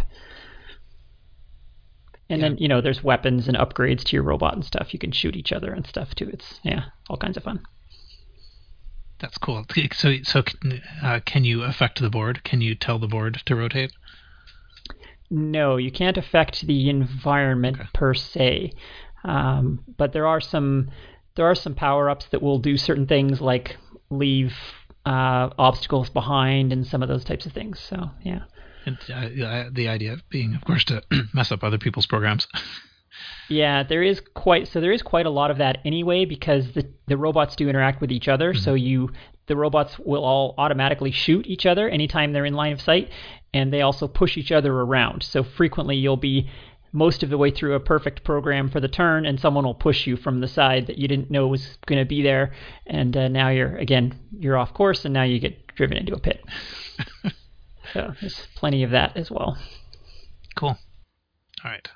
And yeah. then you know, there's weapons and upgrades to your robot and stuff. You can shoot each other and stuff too. It's yeah, all kinds of fun. That's cool. So so uh, can you affect the board? Can you tell the board to rotate? No, you can't affect the environment okay. per se. Um, but there are some there are some power-ups that will do certain things like leave uh, obstacles behind and some of those types of things. So yeah. And uh, the idea being, of course, to mess up other people's programs. Yeah, there is quite so there is quite a lot of that anyway, because the the robots do interact with each other. Mm-hmm. So you the robots will all automatically shoot each other anytime they're in line of sight, and they also push each other around. So frequently you'll be most of the way through a perfect program for the turn, and someone will push you from the side that you didn't know was going to be there, and uh, now you're again you're off course, and now you get driven into a pit. So there's plenty of that as well. Cool. All right.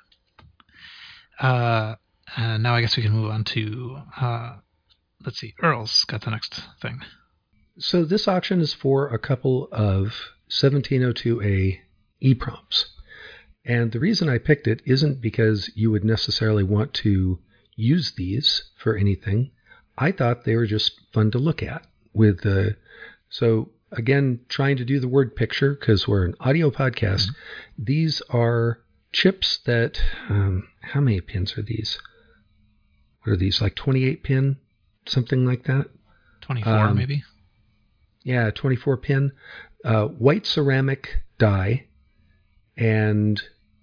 Uh, uh, now I guess we can move on to, uh, let's see, Earl's got the next thing. So this auction is for a couple of seventeen oh two A EEPROMs. And the reason I picked it isn't because you would necessarily want to use these for anything. I thought they were just fun to look at. With the so again, trying to do the word picture because we're an audio podcast. Mm-hmm. These are chips that um, how many pins are these? What are these, like twenty-eight pin, something like that? twenty-four um, maybe. Yeah, twenty-four pin, uh, white ceramic die, and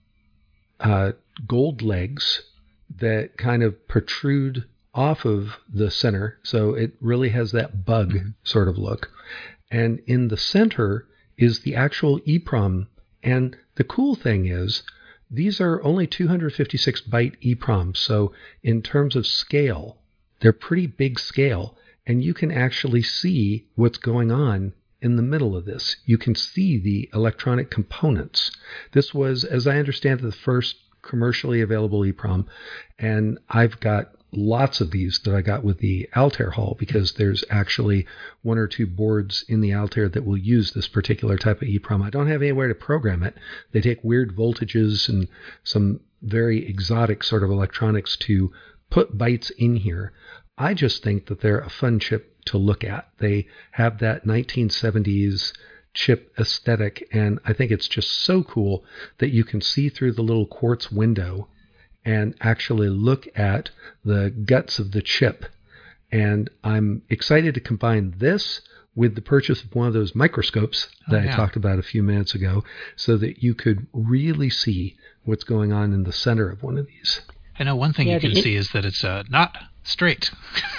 uh, gold legs that kind of protrude off of the center, so it really has that bug mm-hmm. sort of look. And in the center is the actual EEPROM. And the cool thing is, these are only two hundred fifty-six byte EEPROMs, so in terms of scale, they're pretty big scale, and you can actually see what's going on in the middle of this. You can see the electronic components. This was, as I understand it, the first commercially available EEPROM, and I've got lots of these that I got with the Altair Hall because there's actually one or two boards in the Altair that will use this particular type of EEPROM. I don't have anywhere to program it. They take weird voltages and some very exotic sort of electronics to put bytes in here. I just think that they're a fun chip to look at. They have that nineteen seventies chip aesthetic, and I think it's just so cool that you can see through the little quartz window and actually look at the guts of the chip. And I'm excited to combine this with the purchase of one of those microscopes that oh, yeah. I talked about a few minutes ago, so that you could really see what's going on in the center of one of these. I know one thing yeah, you can it, see is that it's uh, not straight.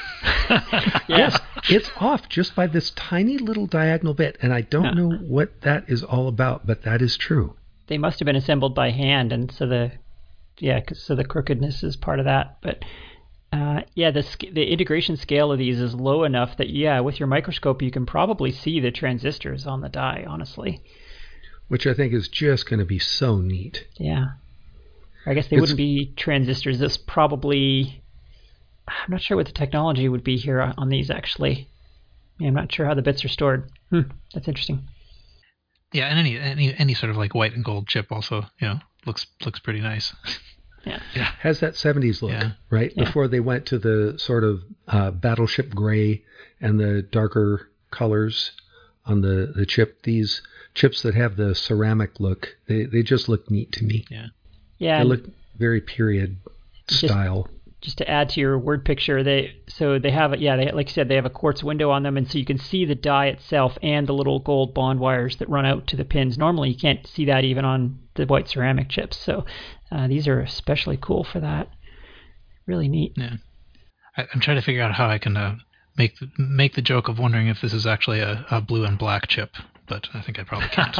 Yes, it's off just by this tiny little diagonal bit, and I don't yeah. know what that is all about, but that is true. They must have been assembled by hand, and so the yeah, so the crookedness is part of that. But uh, yeah, the the integration scale of these is low enough that yeah, with your microscope you can probably see the transistors on the die. Honestly, which I think is just going to be so neat. Yeah, I guess they it's, wouldn't be transistors. This probably. I'm not sure what the technology would be here on these, actually. Yeah, I'm not sure how the bits are stored. Hmm, that's interesting. Yeah, and any any any sort of like white and gold chip also, you know, looks looks pretty nice. Yeah, yeah, has that seventies look, yeah. right? Yeah. Before they went to the sort of uh, battleship gray and the darker colors on the, the chip. These chips that have the ceramic look, they they just look neat to me. Yeah, yeah, they look very period just, style. Just to add to your word picture, they so they have yeah, they like you said, they have a quartz window on them, and so you can see the die itself and the little gold bond wires that run out to the pins. Normally, you can't see that even on the white ceramic chips. So uh, these are especially cool for that. Really neat. Yeah, I, I'm trying to figure out how I can uh, make the, make the joke of wondering if this is actually a, a blue and black chip, but I think I probably can't.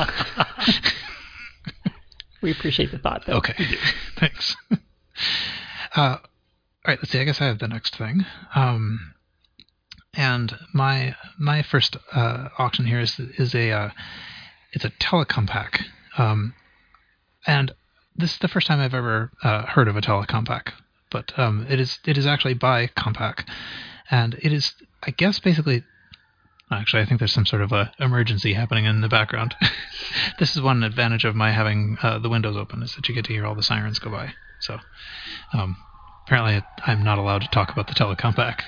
We appreciate the thought, though. Okay, thanks. Uh, All right, let's see. I guess I have the next thing. Um, and my my first uh, auction here is is a uh, it's a telecom pack. Um, and this is the first time I've ever uh, heard of a telecom pack. But um, it is it is actually by Compaq, and it is I guess basically. Actually, I think there's some sort of a emergency happening in the background. This is one advantage of my having uh, the windows open, is that you get to hear all the sirens go by. So. Um, Apparently, I'm not allowed to talk about the telecom pack.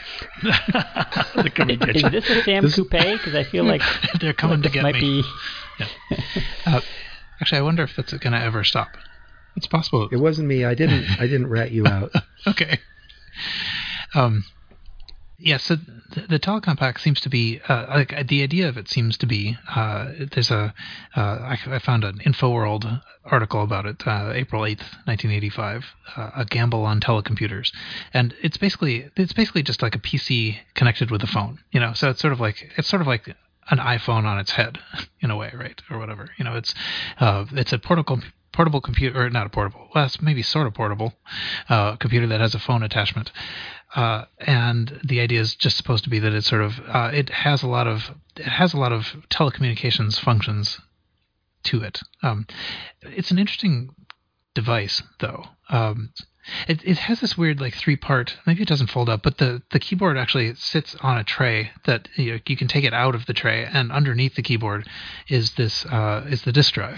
is, is this a Sam this Coupe? Because I feel like they're coming like to get might me. Be... Yeah. Uh, actually, I wonder if that's going to ever stop. It's possible. It wasn't me. I didn't. I didn't rat you out. Okay. Um. Yeah. So the, the telecom pack seems to be uh, like the idea of it seems to be. Uh, there's a. Uh, I, I found an InfoWorld article about it, uh, April eighth, nineteen eighty-five, uh, a gamble on telecomputers, and it's basically it's basically just like a P C connected with a phone, you know. So it's sort of like it's sort of like an iPhone on its head, in a way, right, or whatever. You know, it's uh, it's a portable portable computer, or not a portable, well, it's maybe sort of portable uh, computer that has a phone attachment, uh, and the idea is just supposed to be that it's sort of uh, it has a lot of it has a lot of telecommunications functions to it. Um, it's an interesting device, though. Um, it it has this weird like three part. Maybe it doesn't fold up, but the, the keyboard actually sits on a tray that you know, you can take it out of the tray, and underneath the keyboard is this uh, is the disk drive,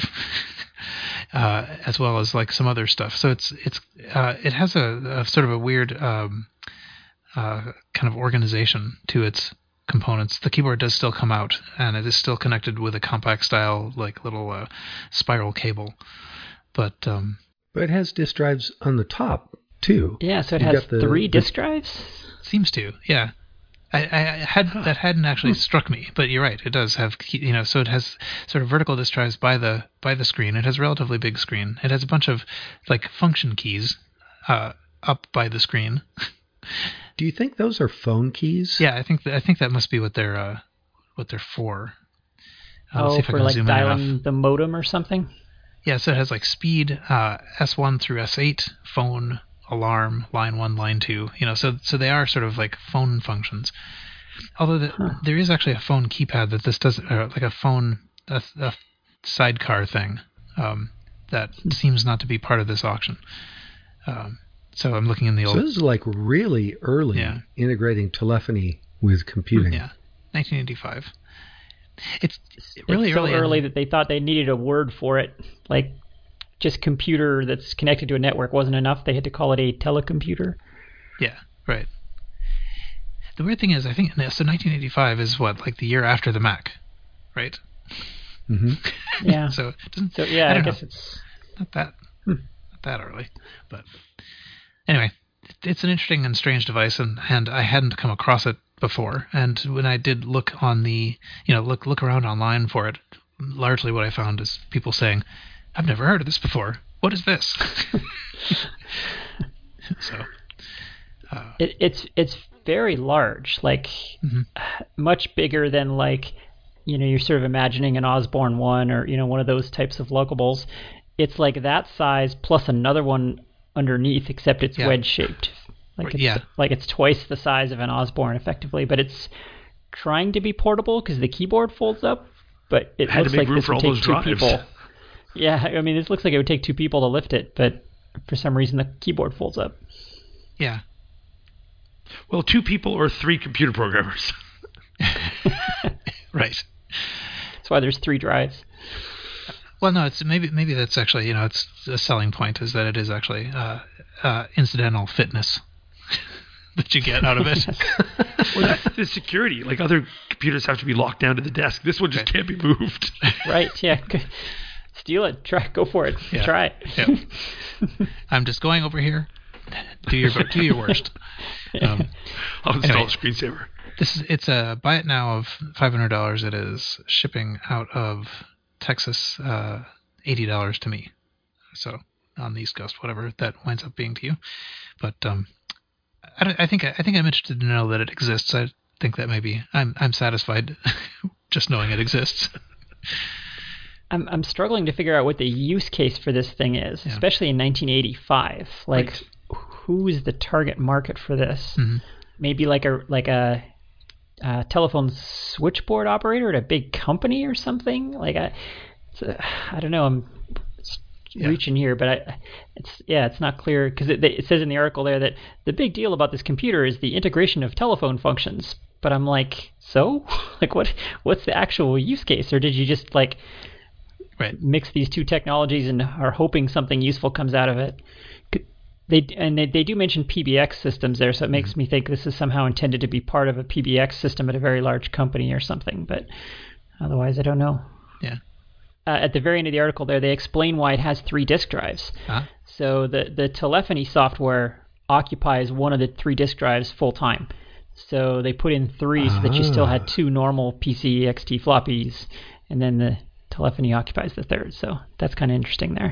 uh, as well as like some other stuff. So it's it's uh, it has a, a sort of a weird um, uh, kind of organization to its components. The keyboard does still come out, and it is still connected with a compact style like little uh, spiral cable, but. Um, But it has disk drives on the top, too. Yeah, so it You've has got the- three the- disk drives? Seems to, yeah. I, I had that hadn't actually struck me, but you're right. It does have, key- you know, so it has sort of vertical disk drives by the by the screen. It has a relatively big screen. It has a bunch of like function keys uh, up by the screen. Do you think those are phone keys? Yeah, I think th- I think that must be what they're uh, what they're for. Uh, let's Oh, see if I for can like zoom in enough. dialing the modem or something? Yeah, so it has like speed, uh, S one through S eight, phone, alarm, line one, line two. You know, so so they are sort of like phone functions. Although the, Huh. there is actually a phone keypad that this does, uh, like a phone a, a sidecar thing um, that seems not to be part of this auction. Um, so I'm looking in the So old, this is like really early Yeah. integrating telephony with computing. yeah, nineteen eighty-five. It's really it's so early. early in- that they thought they needed a word for it. Like, just computer that's connected to a network wasn't enough. They had to call it a telecomputer. Yeah, right. The weird thing is, I think so. nineteen eighty-five is what, like the year after the Mac, right? hmm Yeah. So it doesn't. So, yeah, I I, don't guess know. it's... Not that, Hmm. not that early, but anyway, it's an interesting and strange device, and and I hadn't come across it before. And when I did look on the, you know, look look around online for it, largely what I found is people saying, "I've never heard of this before. What is this?" so. Uh, It, it's it's very large, like Mhm. much bigger than like, you know, you're sort of imagining an Osborne one or, you know, one of those types of lookables. It's like that size plus another one underneath, except it's Yeah. wedge shaped. Like it's Yeah. like it's twice the size of an Osborne effectively, but it's trying to be portable because the keyboard folds up, but it Had to looks make like room this for would all take those two drives. people. Yeah, I mean, this looks like it would take two people to lift it, but for some reason the keyboard folds up. yeah. Well, two people or three computer programmers. Right. That's why there's three drives. Well, no, it's maybe maybe that's actually, you know, it's a selling point is that it is actually uh, uh, incidental fitness that you get out of it. Well, that's the security. Like other computers have to be locked down to the desk. This one just Right. can't be moved. Right, yeah. Steal it. Try. Go for it. Yeah. Try it. Yeah. I'm just going over here. Do your do your worst. Um, I'll install Anyway. a screensaver. this is it's a buy it now of five hundred dollars. It is shipping out of Texas, uh, eighty dollars to me. So on the East Coast, whatever that winds up being to you. But um, I, don't- I think I think I'm interested to know that it exists. I think that maybe I'm I'm satisfied just knowing it exists. I'm I'm struggling to figure out what the use case for this thing is, Yeah. especially in nineteen eighty-five. Like, Right. who is the target market for this? Mhm. Maybe like a like a, uh telephone switchboard operator at a big company or something. Like I, it's a, I don't know. I'm s- Yeah. reaching here, but I, it's yeah, it's not clear because it, it says in the article there that the big deal about this computer is the integration of telephone functions. But I'm like, so like what what's the actual use case, or did you just like Right. mix these two technologies and are hoping something useful comes out of it? C- They and they, they do mention P B X systems there, so it makes me think this is somehow intended to be part of a P B X system at a very large company or something. But otherwise, I don't know. Yeah. Uh, at the very end of the article there, they explain why it has three disk drives. Huh? So the, the telephony software occupies one of the three disk drives full time. So they put in three so that you still had two normal P C E X T floppies, and then the telephony occupies the third. So that's kind of interesting there.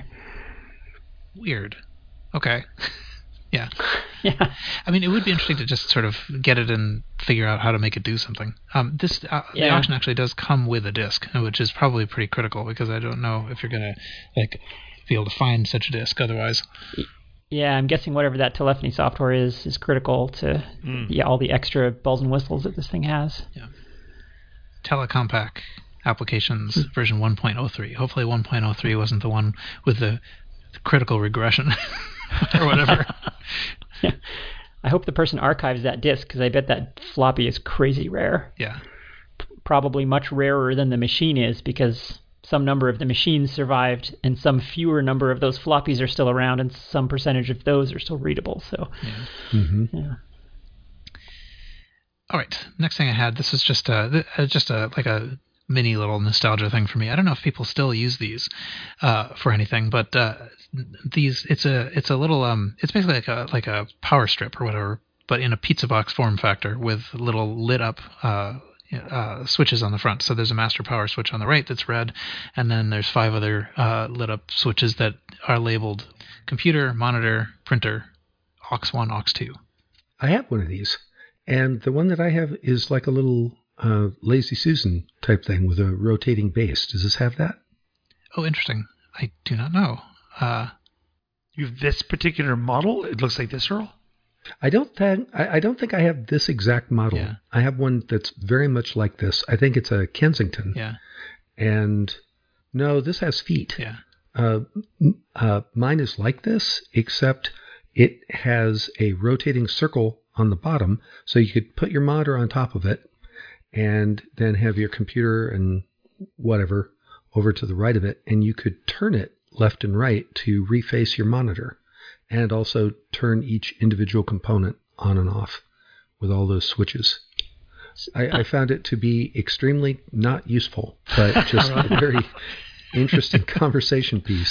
Weird. Okay. Yeah. Yeah. I mean, it would be interesting to just sort of get it and figure out how to make it do something. Um, this uh, the Yeah. auction actually does come with a disc, which is probably pretty critical because I don't know if you're gonna like be able to find such a disc otherwise. Yeah, I'm guessing whatever that telephony software is is critical to Mm. yeah all the extra bells and whistles that this thing has. Telecompact applications version one point oh three. Hopefully one point oh three wasn't the one with the, the critical regression or whatever. Yeah. I hope the person archives that disk, because I bet that floppy is crazy rare. Yeah. P- probably much rarer than the machine is, because some number of the machines survived and some fewer number of those floppies are still around and some percentage of those are still readable. So, yeah. Mm-hmm. yeah. All right. Next thing I had, this is just a, just a, like a mini little nostalgia thing for me. I don't know if people still use these uh, for anything, but uh, these, it's a, it's a little, um, it's basically like a, like a power strip or whatever, but in a pizza box form factor with little lit up uh, uh, switches on the front. So there's a master power switch on the right that's red, and then there's five other uh, lit up switches that are labeled computer, monitor, printer, aux one, aux two. I have one of these, and the one that I have is like a little uh, Lazy Susan type thing with a rotating base. Does this have that? Oh, interesting. I do not know. Uh, You have this particular model? It looks like this, Earl? I don't think I, I don't think I have this exact model. Yeah. I have one that's very much like this. I think it's a Kensington. yeah. And no, this has feet. Yeah. Uh, m- uh, mine is like this, except it has a rotating circle on the bottom, so you could put your monitor on top of it, and then have your computer and whatever over to the right of it, and you could turn it left and right to reface your monitor, and also turn each individual component on and off with all those switches. I, I found it to be extremely not useful, but just a very interesting conversation piece.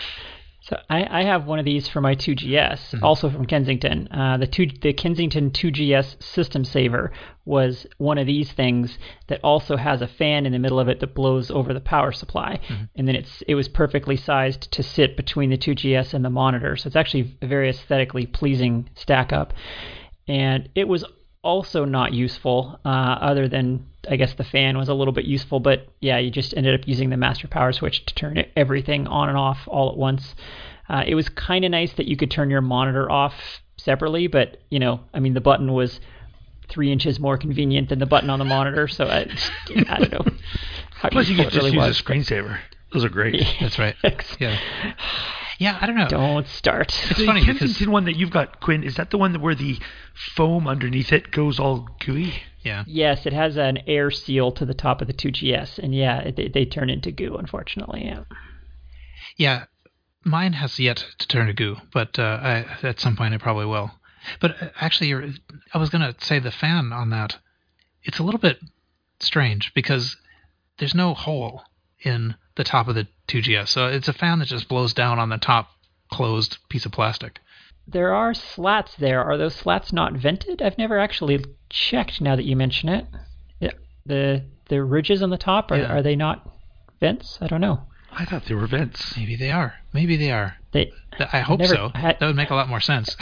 So I, I have one of these for my two G S, mm-hmm. also from Kensington. Uh, the two, the Kensington two G S System Saver was one of these things that also has a fan in the middle of it that blows over the power supply, mm-hmm. and then it's it was perfectly sized to sit between the two G S and the monitor. So it's actually a very aesthetically pleasing stack up, and it was also not useful, uh, other than, I guess the fan was a little bit useful, but yeah, you just ended up using the master power switch to turn everything on and off all at once. Uh, it was kind of nice that you could turn your monitor off separately, but, you know, I mean, the button was three inches more convenient than the button on the monitor, so I, I don't know. How Plus, you could just really use was. a screensaver. Those are great. That's right. Yeah. Yeah, I don't know. Don't start. It's the funny Kensington because one that you've got, Quinn, is that the one that where the foam underneath it goes all gooey? yeah. Yes, it has an air seal to the top of the two G S, and yeah, it, they, they turn into goo, unfortunately. Yeah. Yeah, mine has yet to turn to goo, but uh, I, at some point I probably will. But uh, actually, you're, I was going to say the fan on that, it's a little bit strange because there's no hole in the top of the two G S. So it's a fan that just blows down on the top closed piece of plastic. There are slats there. Are those slats not vented? I've never actually checked now that you mention it. Yeah. The the ridges on the top, are, Yeah. are they not vents? I don't know. I thought they were vents. Maybe they are. Maybe they are. They, Th- I hope never so. had- That would make a lot more sense.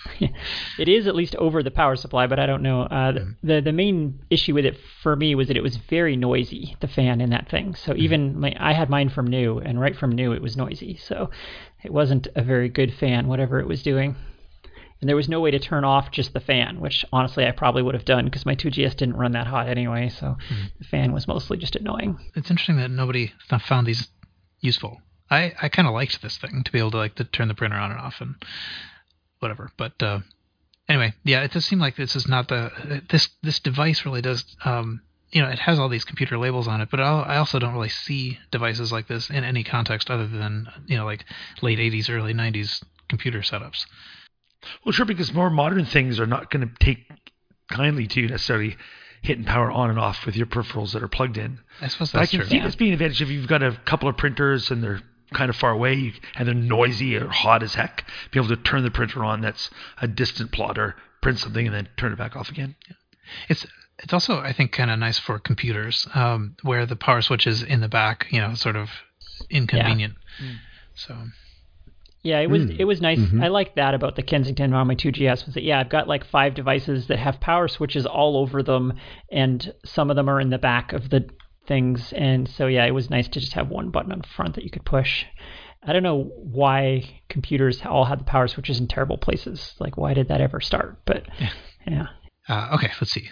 It is at least over the power supply, but I don't know. Uh, Mm. the the main issue with it for me was that it was very noisy, the fan in that thing. So even my, I had mine from new, and right from new it was noisy. So it wasn't a very good fan, whatever it was doing. And there was no way to turn off just the fan, which honestly I probably would have done because my two G S didn't run that hot anyway. So Mm. the fan was mostly just annoying. It's interesting that nobody th- found these useful. I, I kind of liked this thing to be able to like to turn the printer on and off and whatever. But uh, anyway, yeah, it does seem like this is not the this this device really does. Um, you know, it has all these computer labels on it, but I'll, I also don't really see devices like this in any context other than you know like late eighties, early nineties computer setups. Well, sure, because more modern things are not going to take kindly to you necessarily hitting power on and off with your peripherals that are plugged in. I suppose But I that's can true. see Yeah. this being an advantage if you've got a couple of printers and they're kind of far away and they're noisy or hot as heck. Be able to turn the printer on that's a distant plotter, print something, and then turn it back off again. It's it's also I think kind of nice for computers um, where the power switch is in the back. You know, sort of inconvenient. So. Yeah, it was Mm. it was nice. Mhm. I like that about the Kensington on my two G S was that yeah, I've got like five devices that have power switches all over them, and some of them are in the back of the things. And so yeah, it was nice to just have one button on the front that you could push. I don't know why computers all had the power switches in terrible places. Like, why did that ever start? But Yeah. yeah, Uh, okay, let's see.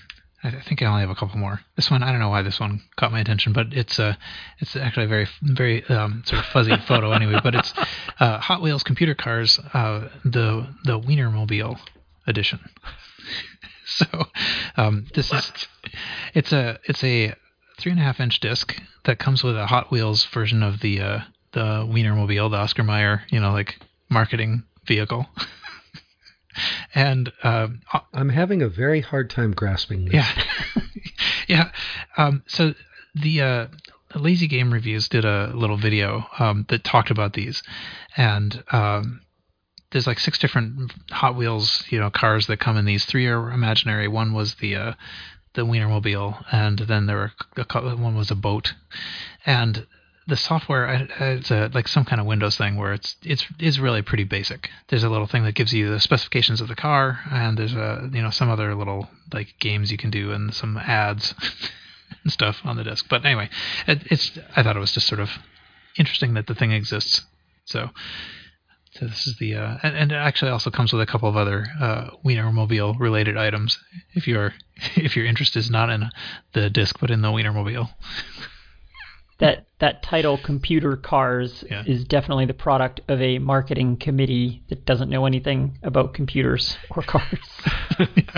I think I only have a couple more. This one, I don't know why this one caught my attention, but it's a, it's actually a very, very um, sort of fuzzy photo anyway. But it's uh, Hot Wheels computer cars, uh, the the Wienermobile edition. So um, this what? is, it's a it's a three and a half inch disc that comes with a Hot Wheels version of the uh, the Wienermobile, the Oscar Mayer, you know, like marketing vehicle. And um, I'm having a very hard time grasping this. Yeah, yeah. Um, so the uh, Lazy Game Reviews did a little video um, that talked about these, and um, there's like six different Hot Wheels, you know, cars that come in these. Three are imaginary. One was the uh, the Wienermobile, and then there were a couple, one was a boat, and the software, it's a, like some kind of Windows thing where it's it's is really pretty basic. There's a little thing that gives you the specifications of the car, and there's a you know some other little like games you can do and some ads and stuff on the disc. But anyway, it, it's I thought it was just sort of interesting that the thing exists. So, so this is the uh, and, and it actually also comes with a couple of other uh, Wienermobile related items. If your if your interest is not in the disc but in the Wienermobile. That that title, Computer Cars, yeah. is definitely the product of a marketing committee that doesn't know anything about computers or cars. Yeah.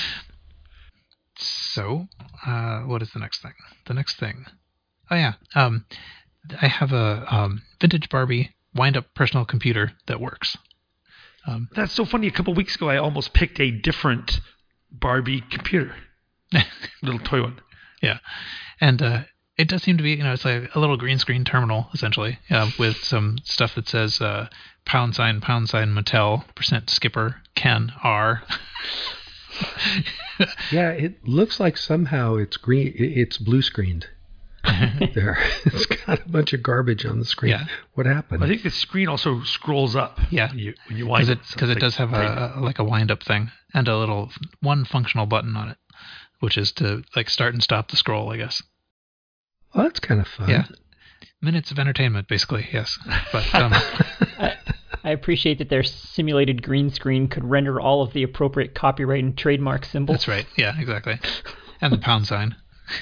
So, uh, what is the next thing? The next thing. Oh, yeah. Um, I have a um, vintage Barbie wind-up personal computer that works. Um, That's so funny. A couple of weeks ago, I almost picked a different Barbie computer. Little toy one. Yeah. And... Uh, It does seem to be, you know, it's like a little green screen terminal, essentially, uh, with some stuff that says uh, pound sign, pound sign, Mattel, percent skipper, Ken, R. Yeah, it looks like somehow it's green. It's blue screened. There, it's got a bunch of garbage on the screen. Yeah. What happened? I think the screen also scrolls up. Yeah, when you, when you wind it because it, it does have a, a like a wind up thing and a little one functional button on it, which is to like start and stop the scroll, I guess. Well, that's kind of fun. Yeah, minutes of entertainment, basically. Yes, but um, I, I appreciate that their simulated green screen could render all of the appropriate copyright and trademark symbols. That's right. Yeah, exactly, and the pound sign.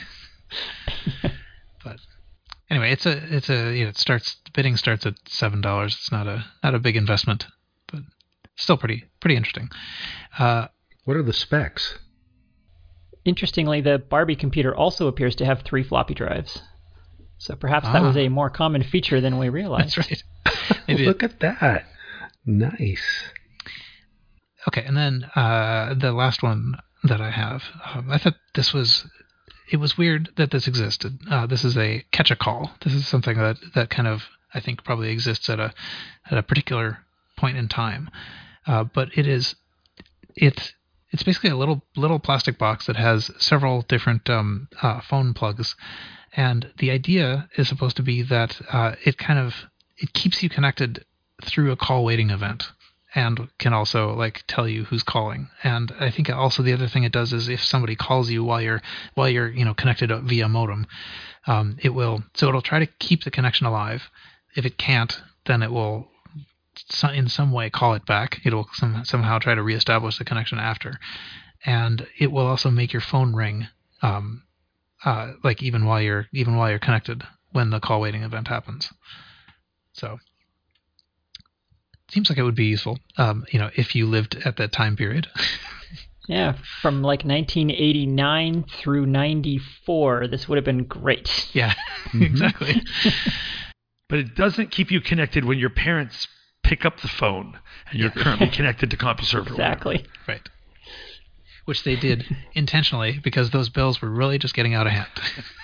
But anyway, it's a it's a you know, it starts bidding starts at seven dollars. It's not a not a big investment, but still pretty pretty interesting. Uh, what are the specs? Interestingly, the Barbie computer also appears to have three floppy drives. So perhaps ah. that was a more common feature than we realized. That's right. Maybe Look it, at that. Nice. Okay, and then uh, the last one that I have, um, I thought this was, it was weird that this existed. Uh, this is a catch-a-call. This is something that, that kind of, I think, probably exists at a at a particular point in time. Uh, but it is, it's, It's basically a little little plastic box that has several different um, uh, phone plugs, and the idea is supposed to be that uh, it kind of it keeps you connected through a call waiting event, and can also like tell you who's calling. And I think also the other thing it does is if somebody calls you while you're while you're you know connected via modem, um, it will so it'll try to keep the connection alive. If it can't, then it will. In some way call it back. It'll some, somehow try to reestablish the connection after, and it will also make your phone ring, um, uh, like even while you're even while you're connected when the call waiting event happens. So, it seems like it would be useful, um, you know, if you lived at that time period. Yeah, from like nineteen eighty-nine through ninety-four, this would have been great. Yeah, exactly. But it doesn't keep you connected when your parents pick up the phone and you're currently connected to CompuServe. Exactly. Right. Which they did intentionally because those bills were really just getting out of hand.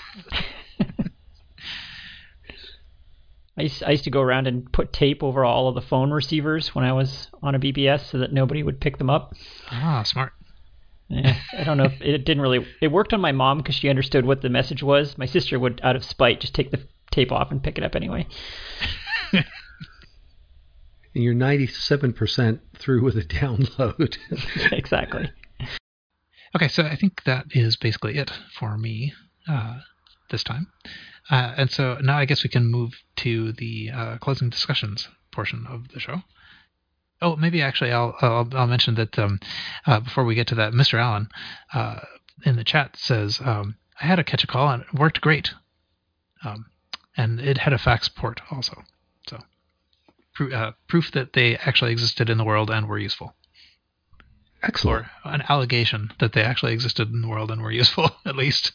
I used, I used to go around and put tape over all of the phone receivers when I was on a B B S so that nobody would pick them up. Ah, smart. Yeah, I don't know if it didn't really... It worked on my mom because she understood what the message was. My sister would, out of spite, just take the tape off and pick it up anyway. And you're ninety-seven percent through with a download. Exactly. Okay, so I think that is basically it for me uh, this time. Uh, and so now I guess we can move to the uh, closing discussions portion of the show. Oh, maybe actually I'll I'll, I'll mention that um, uh, before we get to that, Mister Allen, uh, in the chat says, um, I had to catch a call and it worked great. Um, and it had a fax port also. So pro- uh, proof that they actually existed in the world and were useful. Excellent. Or an allegation that they actually existed in the world and were useful, at least.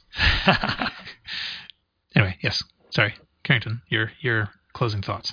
Anyway, yes. Sorry. Carrington, your your closing thoughts.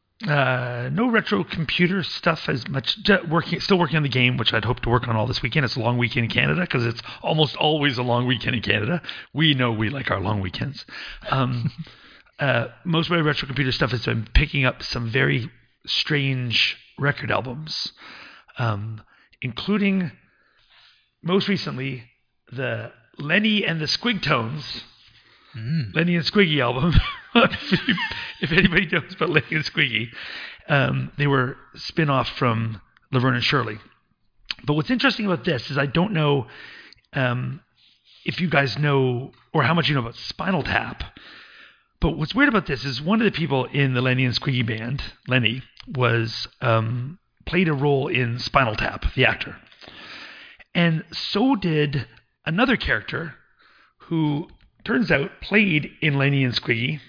Uh, no retro computer stuff as much. J- working, still working on the game, which I'd hope to work on all this weekend. It's a long weekend in Canada because it's almost always a long weekend in Canada. We know we like our long weekends. Um, uh, most of my retro computer stuff has been picking up some very strange record albums, um, including most recently the Lenny and the Squigtones. Mm. Lenny and Squiggy album. if, you, if anybody knows about Lenny and Squiggy, um, they were spin-off from Laverne and Shirley. But what's interesting about this is I don't know um, if you guys know or how much you know about Spinal Tap. But what's weird about this is one of the people in the Lenny and Squiggy band, Lenny, was um, played a role in Spinal Tap, the actor. And so did another character who turns out played in Lenny and Squiggy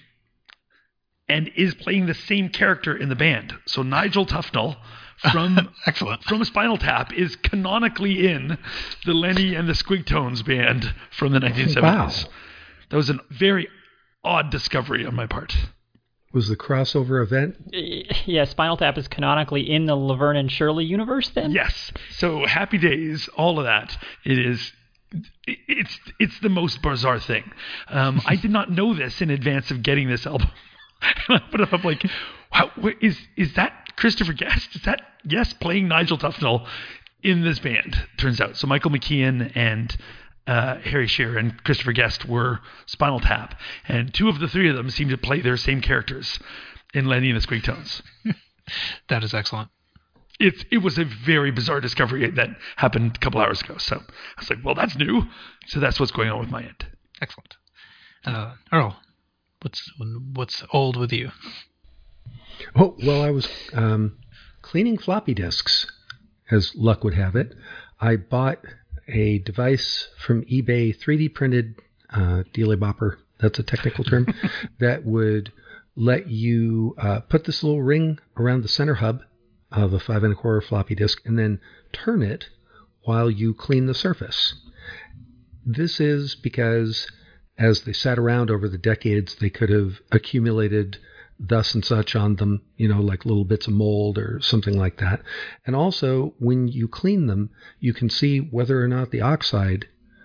and is playing the same character in the band. So Nigel Tufnell from Excellent. from Spinal Tap is canonically in the Lenny and the Squigtones band from the nineteen seventies. Wow. That was a very odd discovery on my part. Was the crossover event? Yeah, Spinal Tap is canonically in the Laverne and Shirley universe then? Yes. So Happy Days, all of that. It is... It's it's the most bizarre thing. Um, I did not know this in advance of getting this album. But I'm like, wow, is is that Christopher Guest? Is that, yes, playing Nigel Tufnell in this band, turns out. So Michael McKean and uh, Harry Shearer and Christopher Guest were Spinal Tap. And two of the three of them seem to play their same characters in Lenny and the Squigtones. That is excellent. It, it was a very bizarre discovery that happened a couple hours ago. So I was like, well, that's new. So that's what's going on with my end. Excellent. Uh, Earl, what's what's old with you? Oh, well, I was um, cleaning floppy disks, as luck would have it. I bought a device from eBay, three D printed uh, dealy bopper, that's a technical term, that would let you uh, put this little ring around the center hub of a five and a quarter floppy disk and then turn it while you clean the surface. This is because as they sat around over the decades, they could have accumulated thus and such on them, you know, like little bits of mold or something like that. And also, when you clean them, you can see whether or not the oxide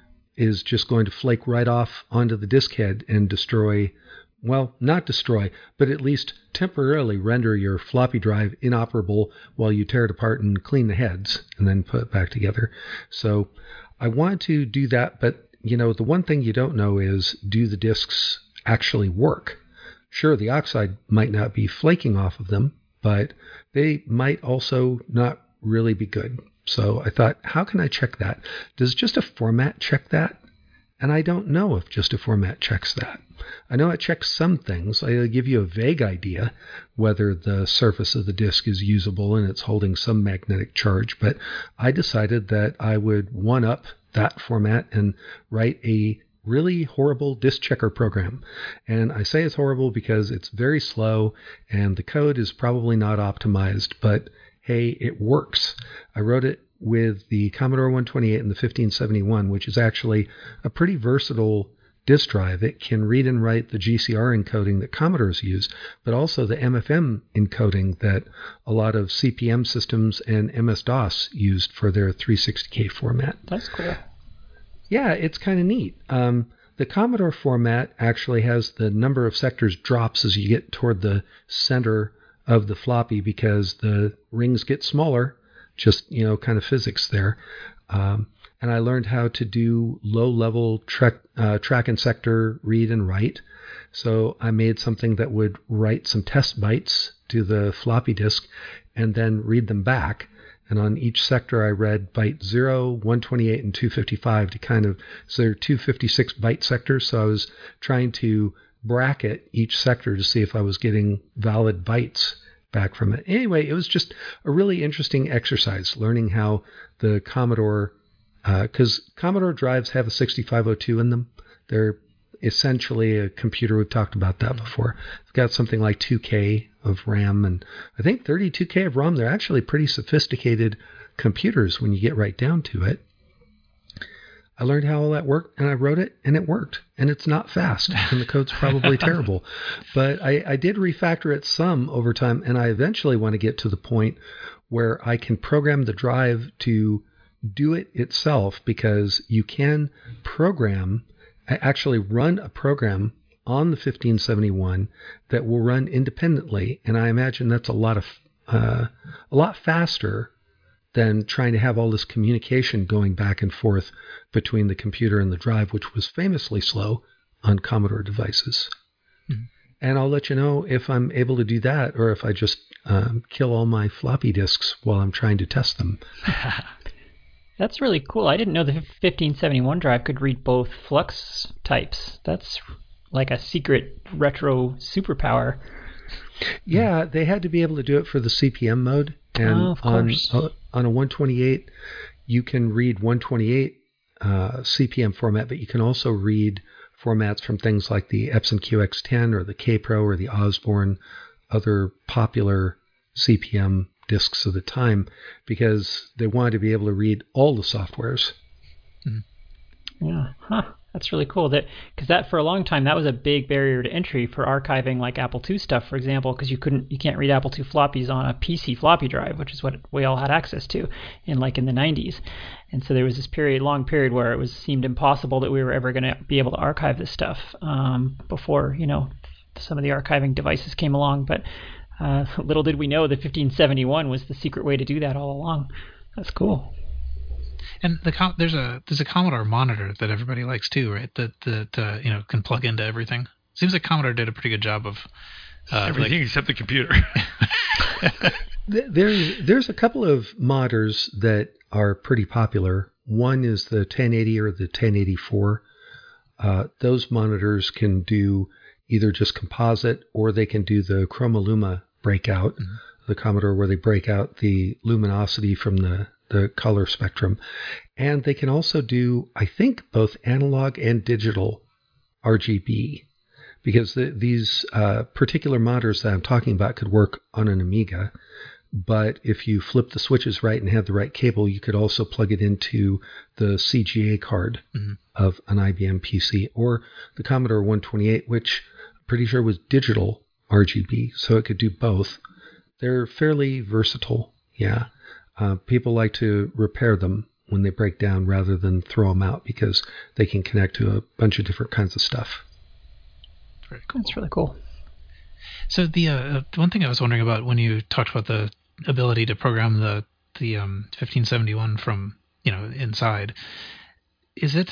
is just going to flake right off onto the disk head and destroy, well, not destroy, but at least temporarily render your floppy drive inoperable while you tear it apart and clean the heads and then put it back together. So I wanted to do that, but, you know, the one thing you don't know is, do the disks actually work? Sure, the oxide might not be flaking off of them, but they might also not really be good. So I thought, how can I check that? Does just a format check that? And I don't know if just a format checks that. I know it checks some things. It'll give you a vague idea whether the surface of the disk is usable and it's holding some magnetic charge, but I decided that I would one-up that format and write a really horrible disk checker program. And I say it's horrible because it's very slow and the code is probably not optimized, but hey, it works. I wrote it with the Commodore one twenty-eight and the fifteen seventy-one, which is actually a pretty versatile disk drive. It can read and write the G C R encoding that Commodores use, but also the M F M encoding that a lot of C P M systems and M S DOS used for their three sixty K format. That's cool. Yeah, it's kind of neat. Um, the Commodore format actually has the number of sectors drops as you get toward the center of the floppy because the rings get smaller, just, you know, kind of physics there. Um, and I learned how to do low-level tra- uh, track and sector read and write. So I made something that would write some test bytes to the floppy disk and then read them back. And on each sector, I read byte zero, one twenty-eight, and two fifty-five to kind of, so there are two fifty-six byte sectors. So I was trying to bracket each sector to see if I was getting valid bytes back from it. Anyway, it was just a really interesting exercise, learning how the Commodore because uh, Commodore drives have a sixty-five oh two in them. They're essentially a computer. We've talked about that before. It's got something like two K of RAM and I think thirty-two K of ROM. They're actually pretty sophisticated computers when you get right down to it. I learned how all that worked, and I wrote it, and it worked. And it's not fast, and the code's probably terrible. But I, I did refactor it some over time, and I eventually want to get to the point where I can program the drive to do it itself, because you can program, actually run a program on the fifteen seventy-one that will run independently, and I imagine that's a lot of uh, a lot faster than trying to have all this communication going back and forth between the computer and the drive, which was famously slow on Commodore devices. Mm-hmm. And I'll let you know if I'm able to do that or if I just um, kill all my floppy disks while I'm trying to test them. That's really cool. I didn't know the fifteen seventy-one drive could read both flux types. That's like a secret retro superpower. Yeah, they had to be able to do it for the C P M mode. And oh, of on, course. uh, on a one twenty-eight, you can read one twenty-eight uh, C P M format, but you can also read formats from things like the Epson Q X ten or the K-Pro or the Osborne, other popular C P M disks of the time, because they wanted to be able to read all the softwares. Mm-hmm. Yeah, huh. That's really cool. That because that for a long time that was a big barrier to entry for archiving like Apple two stuff, for example, because you couldn't you can't read Apple two floppies on a P C floppy drive, which is what we all had access to in like in the nineties. And so there was this period, long period, where it was seemed impossible that we were ever going to be able to archive this stuff um, before you know some of the archiving devices came along. But uh, little did we know the fifteen seventy-one was the secret way to do that all along. That's cool. And the there's a there's a Commodore monitor that everybody likes too, right? That that uh, you know can plug into everything. Seems like Commodore did a pretty good job of uh, everything like, except the computer. There's there's a couple of modders that are pretty popular. One is the ten eighty or the ten eighty-four. Uh, those monitors can do either just composite or they can do the Chroma-Luma breakout, mm-hmm. the Commodore, where they break out the luminosity from the the color spectrum. And they can also do, I think, both analog and digital R G B, because the, these uh, particular monitors that I'm talking about could work on an Amiga. But if you flip the switches right and have the right cable, you could also plug it into the C G A card mm-hmm. of an I B M P C or the Commodore one twenty-eight, which I'm pretty sure was digital R G B, so it could do both. They're fairly versatile, yeah. Uh, people like to repair them when they break down rather than throw them out because they can connect to a bunch of different kinds of stuff. Very cool. That's really cool. So the uh, one thing I was wondering about when you talked about the ability to program the the um, fifteen seventy-one from you know inside, is it?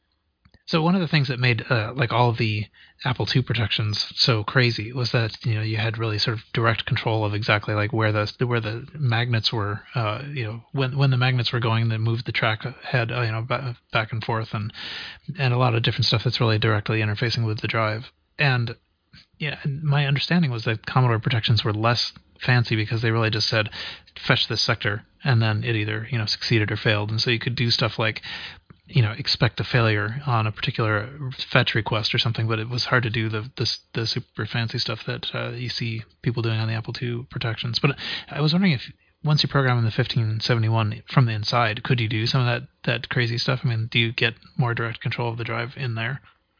So one of the things that made uh, like all of the Apple two protections so crazy was that you know you had really sort of direct control of exactly like where the where the magnets were, uh, you know when when the magnets were going, that moved the track head uh, you know back, back and forth, and and a lot of different stuff that's really directly interfacing with the drive. And yeah, my understanding was that Commodore protections were less fancy because they really just said fetch this sector, and then it either you know succeeded or failed, and so you could do stuff like you know, expect a failure on a particular fetch request or something, but it was hard to do the the, the super fancy stuff that uh, you see people doing on the Apple two protections. But I was wondering if once you program in the fifteen seventy-one from the inside, could you do some of that, that crazy stuff? I mean, do you get more direct control of the drive in there?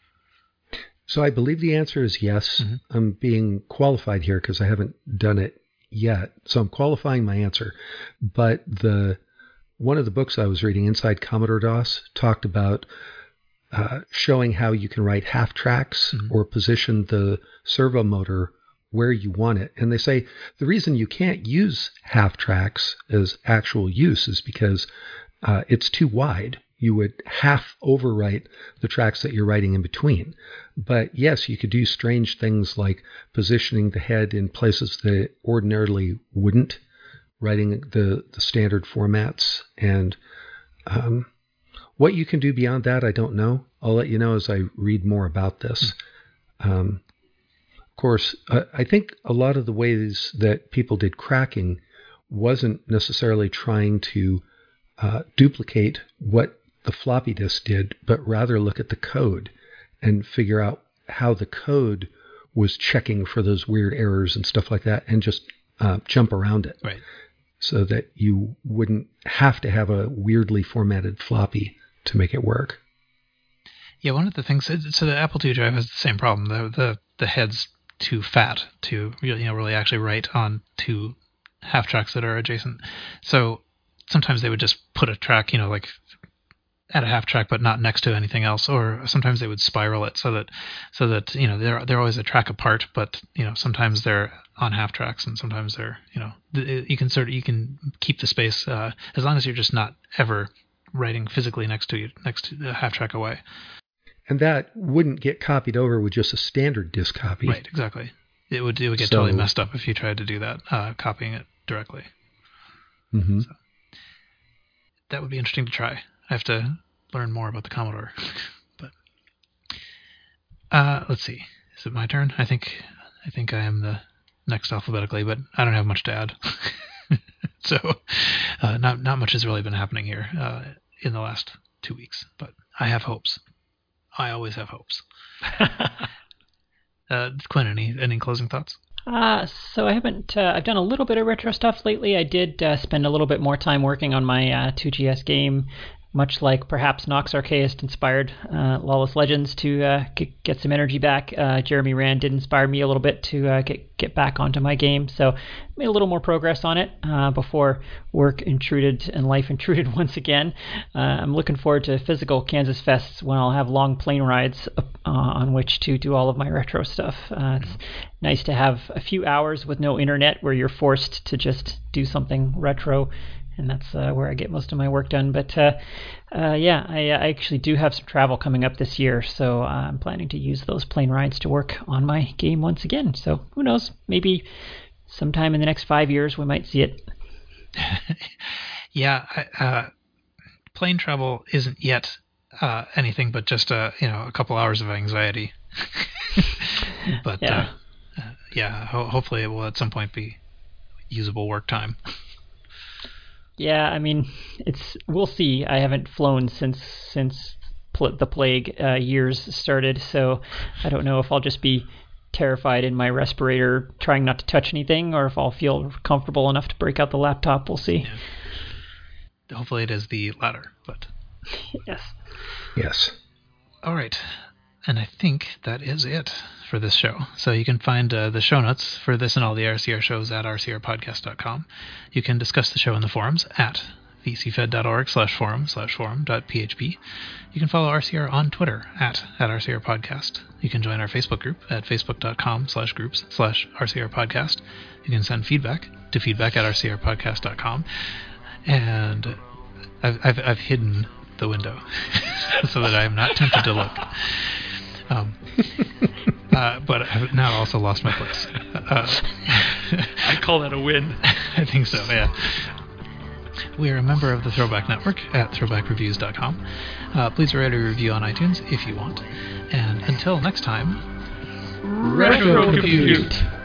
So I believe the answer is yes. Mm-hmm. I'm being qualified here because I haven't done it yet. So I'm qualifying my answer. But the one of the books I was reading, Inside Commodore DOS, talked about uh, showing how you can write half tracks mm-hmm. or position the servo motor where you want it. And they say the reason you can't use half tracks as actual use is because uh, it's too wide. You would half overwrite the tracks that you're writing in between. But yes, you could do strange things like positioning the head in places that it ordinarily wouldn't, writing the, the standard formats. And um, what you can do beyond that, I don't know. I'll let you know as I read more about this. Um, of course, uh, I think a lot of the ways that people did cracking wasn't necessarily trying to uh, duplicate what the floppy disk did, but rather look at the code and figure out how the code was checking for those weird errors and stuff like that, and just uh, jump around it. Right. So that you wouldn't have to have a weirdly formatted floppy to make it work. Yeah, one of the things, so the Apple two drive has the same problem. The the, the head's too fat to you know really actually write on two half tracks that are adjacent. So sometimes they would just put a track, you know, like at a half track, but not next to anything else. Or sometimes they would spiral it so that so that you know they're they're always a track apart, but you know sometimes they're on half tracks and sometimes they're you know you can sort of you can keep the space uh, as long as you're just not ever writing physically next to you next to the half track away. And that wouldn't get copied over with just a standard disk copy. Right, exactly. It would it would get So- totally messed up if you tried to do that, uh, copying it directly. Mm-hmm. So, that would be interesting to try. I have to learn more about the Commodore. But uh, let's see. Is it my turn? I think I think I am the next alphabetically, but I don't have much to add. so uh, not not much has really been happening here uh, in the last two weeks, but I have hopes. I always have hopes. uh, Quinn, any any closing thoughts? Uh, so I haven't, uh, I've done a little bit of retro stuff lately. I did uh, spend a little bit more time working on my uh, two G S game, much like perhaps Nox Archaist inspired uh, Lawless Legends to uh, get, get some energy back. Uh, Jeremy Rand did inspire me a little bit to uh, get get back onto my game. So made a little more progress on it uh, before work intruded and life intruded once again. Uh, I'm looking forward to physical Kansas Fests when I'll have long plane rides uh, on which to do all of my retro stuff. Uh, it's nice to have a few hours with no internet where you're forced to just do something retro. And that's uh, where I get most of my work done. But uh, uh, yeah, I, I actually do have some travel coming up this year, so uh, I'm planning to use those plane rides to work on my game once again. So who knows? Maybe sometime in the next five years we might see it. yeah, I, uh, plane travel isn't yet uh, anything but just a you know a couple hours of anxiety. but yeah, uh, uh, yeah ho- hopefully it will at some point be usable work time. Yeah, I mean, it's we'll see. I haven't flown since since pl- the plague uh, years started, so I don't know if I'll just be terrified in my respirator, trying not to touch anything, or if I'll feel comfortable enough to break out the laptop. We'll see. Yeah. Hopefully, it is the latter. But yes. Yes. All right. And I think that is it for this show. So you can find uh, the show notes for this and all the R C R shows at r c r podcast dot com. You can discuss the show in the forums at v c fed dot org slash forum slash forum dot p h p. You can follow R C R on Twitter at, at R C R Podcast. You can join our Facebook group at facebook dot com slash groups slash R C R Podcast. You can send feedback to feedback at r c r podcast dot com. And I've, I've, I've hidden the window so that I am not tempted to look. Um, uh, but I've now also lost my place. Uh, I call that a win. I think so, yeah. We are a member of the Throwback Network at throwback reviews dot com. Uh, please write a review on iTunes if you want. And until next time, Retro Compute.